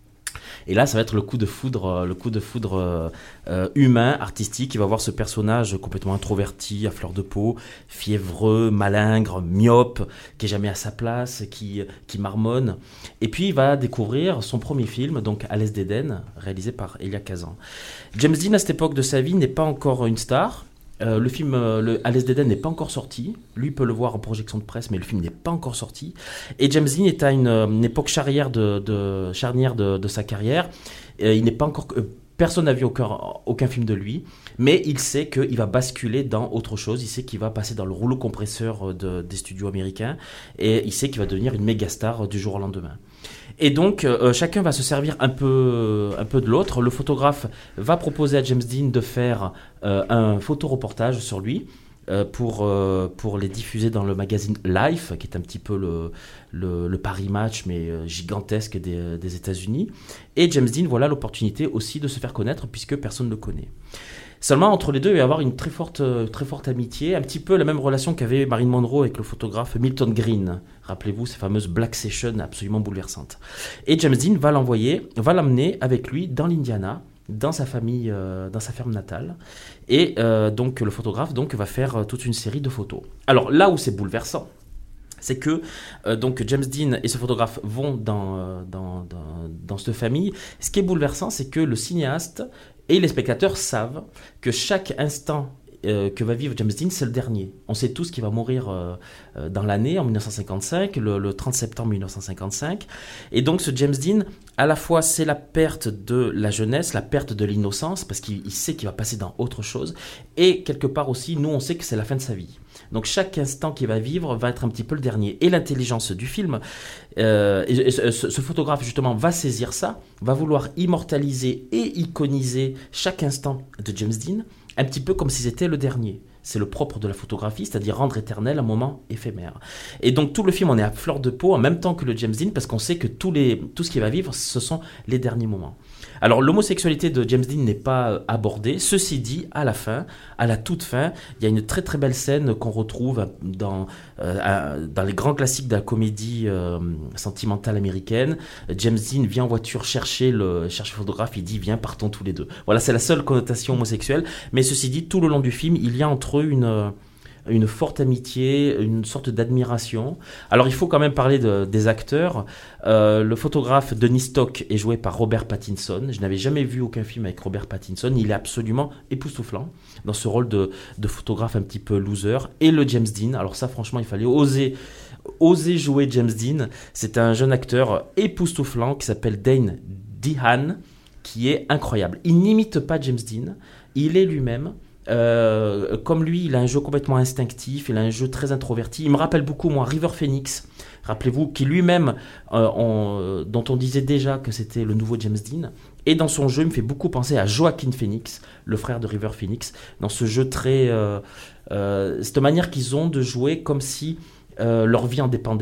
Et là, ça va être le coup de foudre, le coup de foudre euh, euh, humain, artistique. Il va voir ce personnage complètement introverti, à fleur de peau, fiévreux, malingre, myope, qui est jamais à sa place, qui, qui marmonne. Et puis, il va découvrir son premier film, donc À l'Est d'Éden, réalisé par Elia Kazan. James Dean, à cette époque de sa vie, n'est pas encore une star. Euh, le film euh, le, À l'Est d'Éden n'est pas encore sorti. Lui peut le voir en projection de presse, mais le film n'est pas encore sorti. Et James Dean est à une, une époque charnière de, de, charnière de, de sa carrière. Euh, il n'est pas encore, euh, personne n'a vu aucun, aucun film de lui, mais il sait qu'il va basculer dans autre chose. Il sait qu'il va passer dans le rouleau compresseur de, des studios américains et il sait qu'il va devenir une méga star du jour au lendemain. Et donc, euh, chacun va se servir un peu, un peu de l'autre. Le photographe va proposer à James Dean de faire euh, un photoreportage sur lui euh, pour, euh, pour les diffuser dans le magazine Life, qui est un petit peu le, le, le Paris Match, mais euh, gigantesque des, des États-Unis. Et James Dean, voilà l'opportunité aussi de se faire connaître, puisque personne ne le connaît. Seulement, entre les deux, il va y avoir une très forte, très forte amitié, un petit peu la même relation qu'avait Marilyn Monroe avec le photographe Milton Green. Rappelez-vous, ces fameuses Black Sessions absolument bouleversantes. Et James Dean va l'envoyer, va l'emmener avec lui dans l'Indiana, dans sa famille, euh, dans sa ferme natale. Et euh, donc, le photographe donc, va faire toute une série de photos. Alors, là où c'est bouleversant, c'est que euh, donc James Dean et ce photographe vont dans, euh, dans, dans, dans cette famille. Ce qui est bouleversant, c'est que le cinéaste et les spectateurs savent que chaque instant euh, que va vivre James Dean, c'est le dernier. On sait tous qu'il va mourir euh, euh, dans l'année, en dix-neuf cent cinquante-cinq, le, le trente septembre dix-neuf cent cinquante-cinq. Et donc ce James Dean, à la fois, c'est la perte de la jeunesse, la perte de l'innocence, parce qu'il il sait qu'il va passer dans autre chose. Et quelque part aussi, nous, on sait que c'est la fin de sa vie. Donc chaque instant qu'il va vivre va être un petit peu le dernier. Et l'intelligence du film, euh, et, et ce, ce photographe justement va saisir ça, va vouloir immortaliser et iconiser chaque instant de James Dean, un petit peu comme si c'était le dernier. C'est le propre de la photographie, c'est-à-dire rendre éternel un moment éphémère. Et donc tout le film, on est à fleur de peau en même temps que le James Dean, parce qu'on sait que tous les, tout ce qu'il va vivre, ce sont les derniers moments. Alors l'homosexualité de James Dean n'est pas abordée. Ceci dit, à la fin, à la toute fin, il y a une très très belle scène qu'on retrouve dans, euh, dans les grands classiques de la comédie euh, sentimentale américaine. James Dean vient en voiture chercher le, chercher le photographe, il dit « viens, partons tous les deux ». Voilà, c'est la seule connotation homosexuelle. Mais ceci dit, tout le long du film, il y a entre eux une... une forte amitié, une sorte d'admiration. Alors il faut quand même parler de, des acteurs. Euh, le photographe Denis Stock est joué par Robert Pattinson. Je n'avais jamais vu aucun film avec Robert Pattinson. Il est absolument époustouflant dans ce rôle de, de photographe un petit peu loser. Et le James Dean, alors ça franchement il fallait oser, oser jouer James Dean. C'est un jeune acteur époustouflant qui s'appelle Dane DeHaan, qui est incroyable. Il n'imite pas James Dean, il est lui-même. Euh, comme lui, il a un jeu complètement instinctif, il a un jeu très introverti. Il me rappelle beaucoup, moi, River Phoenix, rappelez-vous, qui lui-même, euh, on, dont on disait déjà que c'était le nouveau James Dean. Et dans son jeu, il me fait beaucoup penser à Joaquin Phoenix, le frère de River Phoenix, dans ce jeu très... Euh, euh, cette manière qu'ils ont de jouer comme si euh, leur vie en dépendait.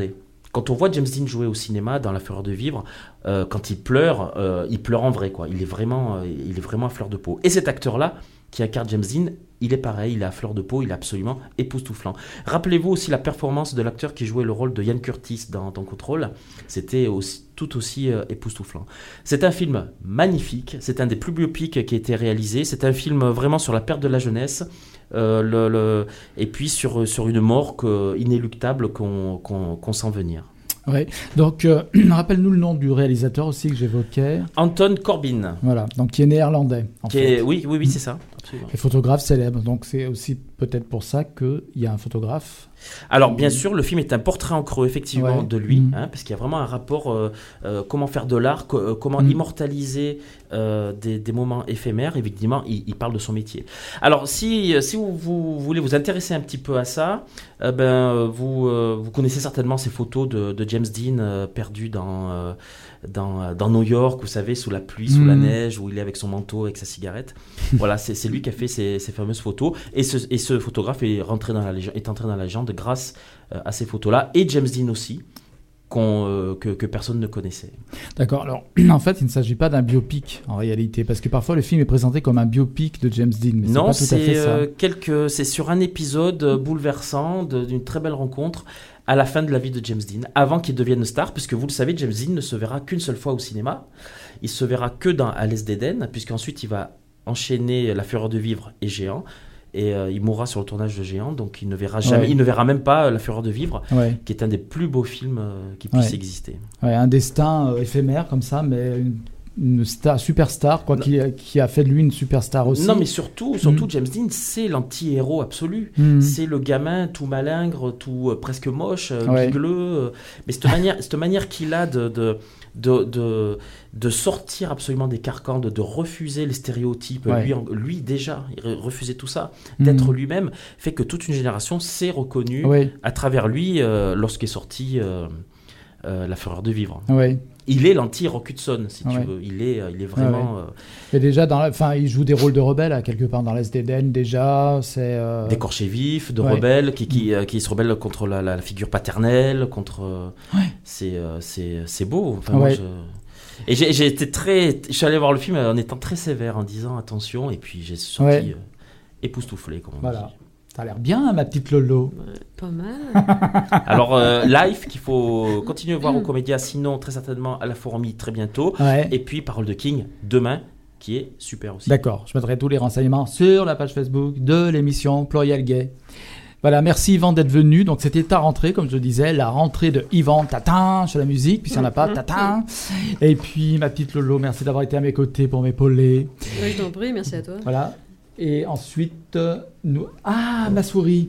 quand on voit James Dean jouer au cinéma dans La Fureur de vivre, euh, quand il pleure, euh, il pleure en vrai, quoi. Il est vraiment, euh, il est vraiment à fleur de peau. Et cet acteur-là, qui incarne James Dean, il est pareil, il est à fleur de peau, il est absolument époustouflant. Rappelez-vous aussi la performance de l'acteur qui jouait le rôle de Ian Curtis dans, dans Control, c'était aussi, tout aussi euh, époustouflant. C'est un film magnifique, c'est un des plus biopics qui a été réalisé, c'est un film vraiment sur la perte de la jeunesse, euh, le, le, et puis sur, sur une mort que, inéluctable qu'on, qu'on, qu'on sent venir. Oui, donc euh, rappelle-nous le nom du réalisateur aussi que j'évoquais. Anton Corbijn. Voilà, donc qui est néerlandais. En qui fait. Est, oui, oui, oui, c'est ça. Absolument. Et photographe célèbre, donc c'est aussi peut-être pour ça qu'il y a un photographe. Alors bien sûr, le film est un portrait en creux effectivement Ouais. de lui, Mmh. hein, parce qu'il y a vraiment un rapport, euh, euh, comment faire de l'art, co- euh, comment Mmh. immortaliser euh, des, des moments éphémères. Évidemment, il, il parle de son métier. Alors si, si vous, vous voulez vous intéresser un petit peu à ça, euh, ben, vous, euh, vous connaissez certainement ces photos de, de James Dean euh, perdu dans, euh, dans, dans New York, vous savez, sous la pluie, sous Mmh. la neige, où il est avec son manteau, avec sa cigarette. Voilà, c'est, c'est lui qui a fait ces, ces fameuses photos. Et ce, et ce photographe est, rentré dans la légende, est entré dans la légende grâce euh, à ces photos-là. Et James Dean aussi, qu'on, euh, que, que personne ne connaissait. D'accord, alors en fait il ne s'agit pas d'un biopic en réalité, parce que parfois le film est présenté comme un biopic de James Dean, mais Non, c'est pas tout à c'est, fait ça. euh, quelques, c'est sur un épisode euh, bouleversant de- d'une très belle rencontre à la fin de la vie de James Dean, avant qu'il devienne star, puisque vous le savez, James Dean ne se verra qu'une seule fois au cinéma. Il se verra que dans À l'Est d'Éden, puisqu'ensuite il va enchaîner La Fureur de vivre et Géant. Et euh, il mourra sur le tournage de Géant, donc il ne verra jamais, Ouais. il ne verra même pas euh, La Fureur de vivre, Ouais. qui est un des plus beaux films euh, qui puisse Ouais. exister. Ouais, un destin euh, éphémère comme ça, mais une, une star, superstar, quoi, qui, a- qui a fait de lui une superstar aussi. Non, mais surtout, surtout Mm. James Dean, c'est l'anti-héros absolu. Mm. C'est le gamin tout malingre, tout euh, presque moche, euh, Ouais. bigleux. euh, mais cette manière, cette manière qu'il a de, de, de, de, de sortir absolument des carcans, de, de refuser les stéréotypes. Ouais. Lui, en- lui, déjà, il re- refusait tout ça. Mm. D'être lui-même fait que toute une génération s'est reconnue Ouais. à travers lui euh, lorsqu'est sorti euh, euh, La Fureur de vivre. Ouais. Il est l'anti-Rock Hudson, si tu Ouais. veux. Il est, euh, il est vraiment... Ouais, ouais. euh, Et déjà, dans la- enfin, il joue des rôles de rebelle à quelque part dans l'Est d'Éden. Déjà, c'est. euh, d'écorché vif, de Ouais. rebelle, qui, qui, euh, qui se rebelle contre la, la- la figure paternelle, contre... euh, c'est, euh, c'est, c'est beau. Enfin, moi, Ouais. je- Et j'ai, j'ai été très... Je suis allé voir le film en étant très sévère, en disant attention, et puis j'ai sorti Ouais. euh, époustouflé, comme on Voilà. dit. Ça a l'air bien, ma petite Lolo. Pas mal. Alors, euh, live, qu'il faut continuer à voir au Comédia, sinon très certainement à la Fourmi très bientôt. Ouais. Et puis Parole de King, demain, qui est super aussi. D'accord, je mettrai tous les renseignements sur la page Facebook de l'émission Pluriel Gay. Voilà, merci Yvan d'être venu. Donc c'était ta rentrée, comme je le disais, la rentrée de Yvan, tatin, sur la musique, puis s'il n'y en a pas, tatin. Et puis ma petite Lolo, merci d'avoir été à mes côtés pour m'épauler. Oui, je t'en prie, merci à toi. Voilà. Et ensuite, euh, nous... Ah, ma souris.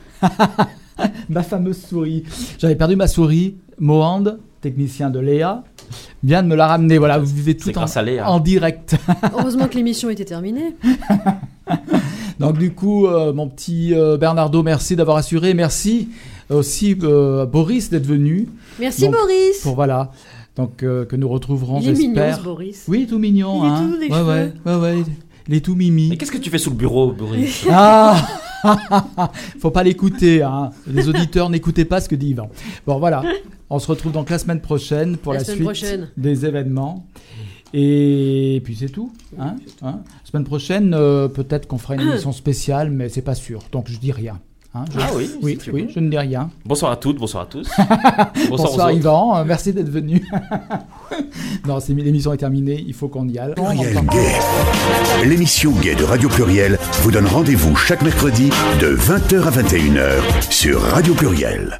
Ma fameuse souris. J'avais perdu ma souris. Mohand, technicien de Léa, vient de me la ramener. Voilà, vous vivez tout C'est en, grâce à Léa. en direct. Heureusement que l'émission était terminée. Donc du coup, euh, mon petit euh, Bernardo, merci d'avoir assuré. Merci aussi euh, Boris d'être venu. Merci Donc, Boris. Pour voilà. Donc euh, que nous retrouverons, Il est mignon, j'espère. ce Boris. Oui, tout mignon. Il est hein. tout des ouais, ouais, cheveux. ouais, ouais. Il est tout mimi. Mais qu'est-ce que tu fais sous le bureau, Boris? Ah faut pas l'écouter, hein. Les auditeurs, n'écoutez pas ce que dit Yvan. Bon, voilà. On se retrouve donc la semaine prochaine pour La la, semaine suite prochaine. des événements. Et puis c'est tout. Hein, hein. Semaine prochaine, euh, peut-être qu'on fera une émission spéciale, mais c'est pas sûr. Donc je dis rien. Hein. Je- Ah oui, oui, si tu oui, veux. je ne dis rien. Bonsoir à toutes, bonsoir à tous. Bonsoir, aux autres. Yvan, euh, merci d'être venu. Non, c'est- l'émission est terminée, il faut qu'on y aille. Pluriel Gay. L'émission Gay de Radio Pluriel vous donne rendez-vous chaque mercredi de vingt heures à vingt et une heures sur Radio Pluriel.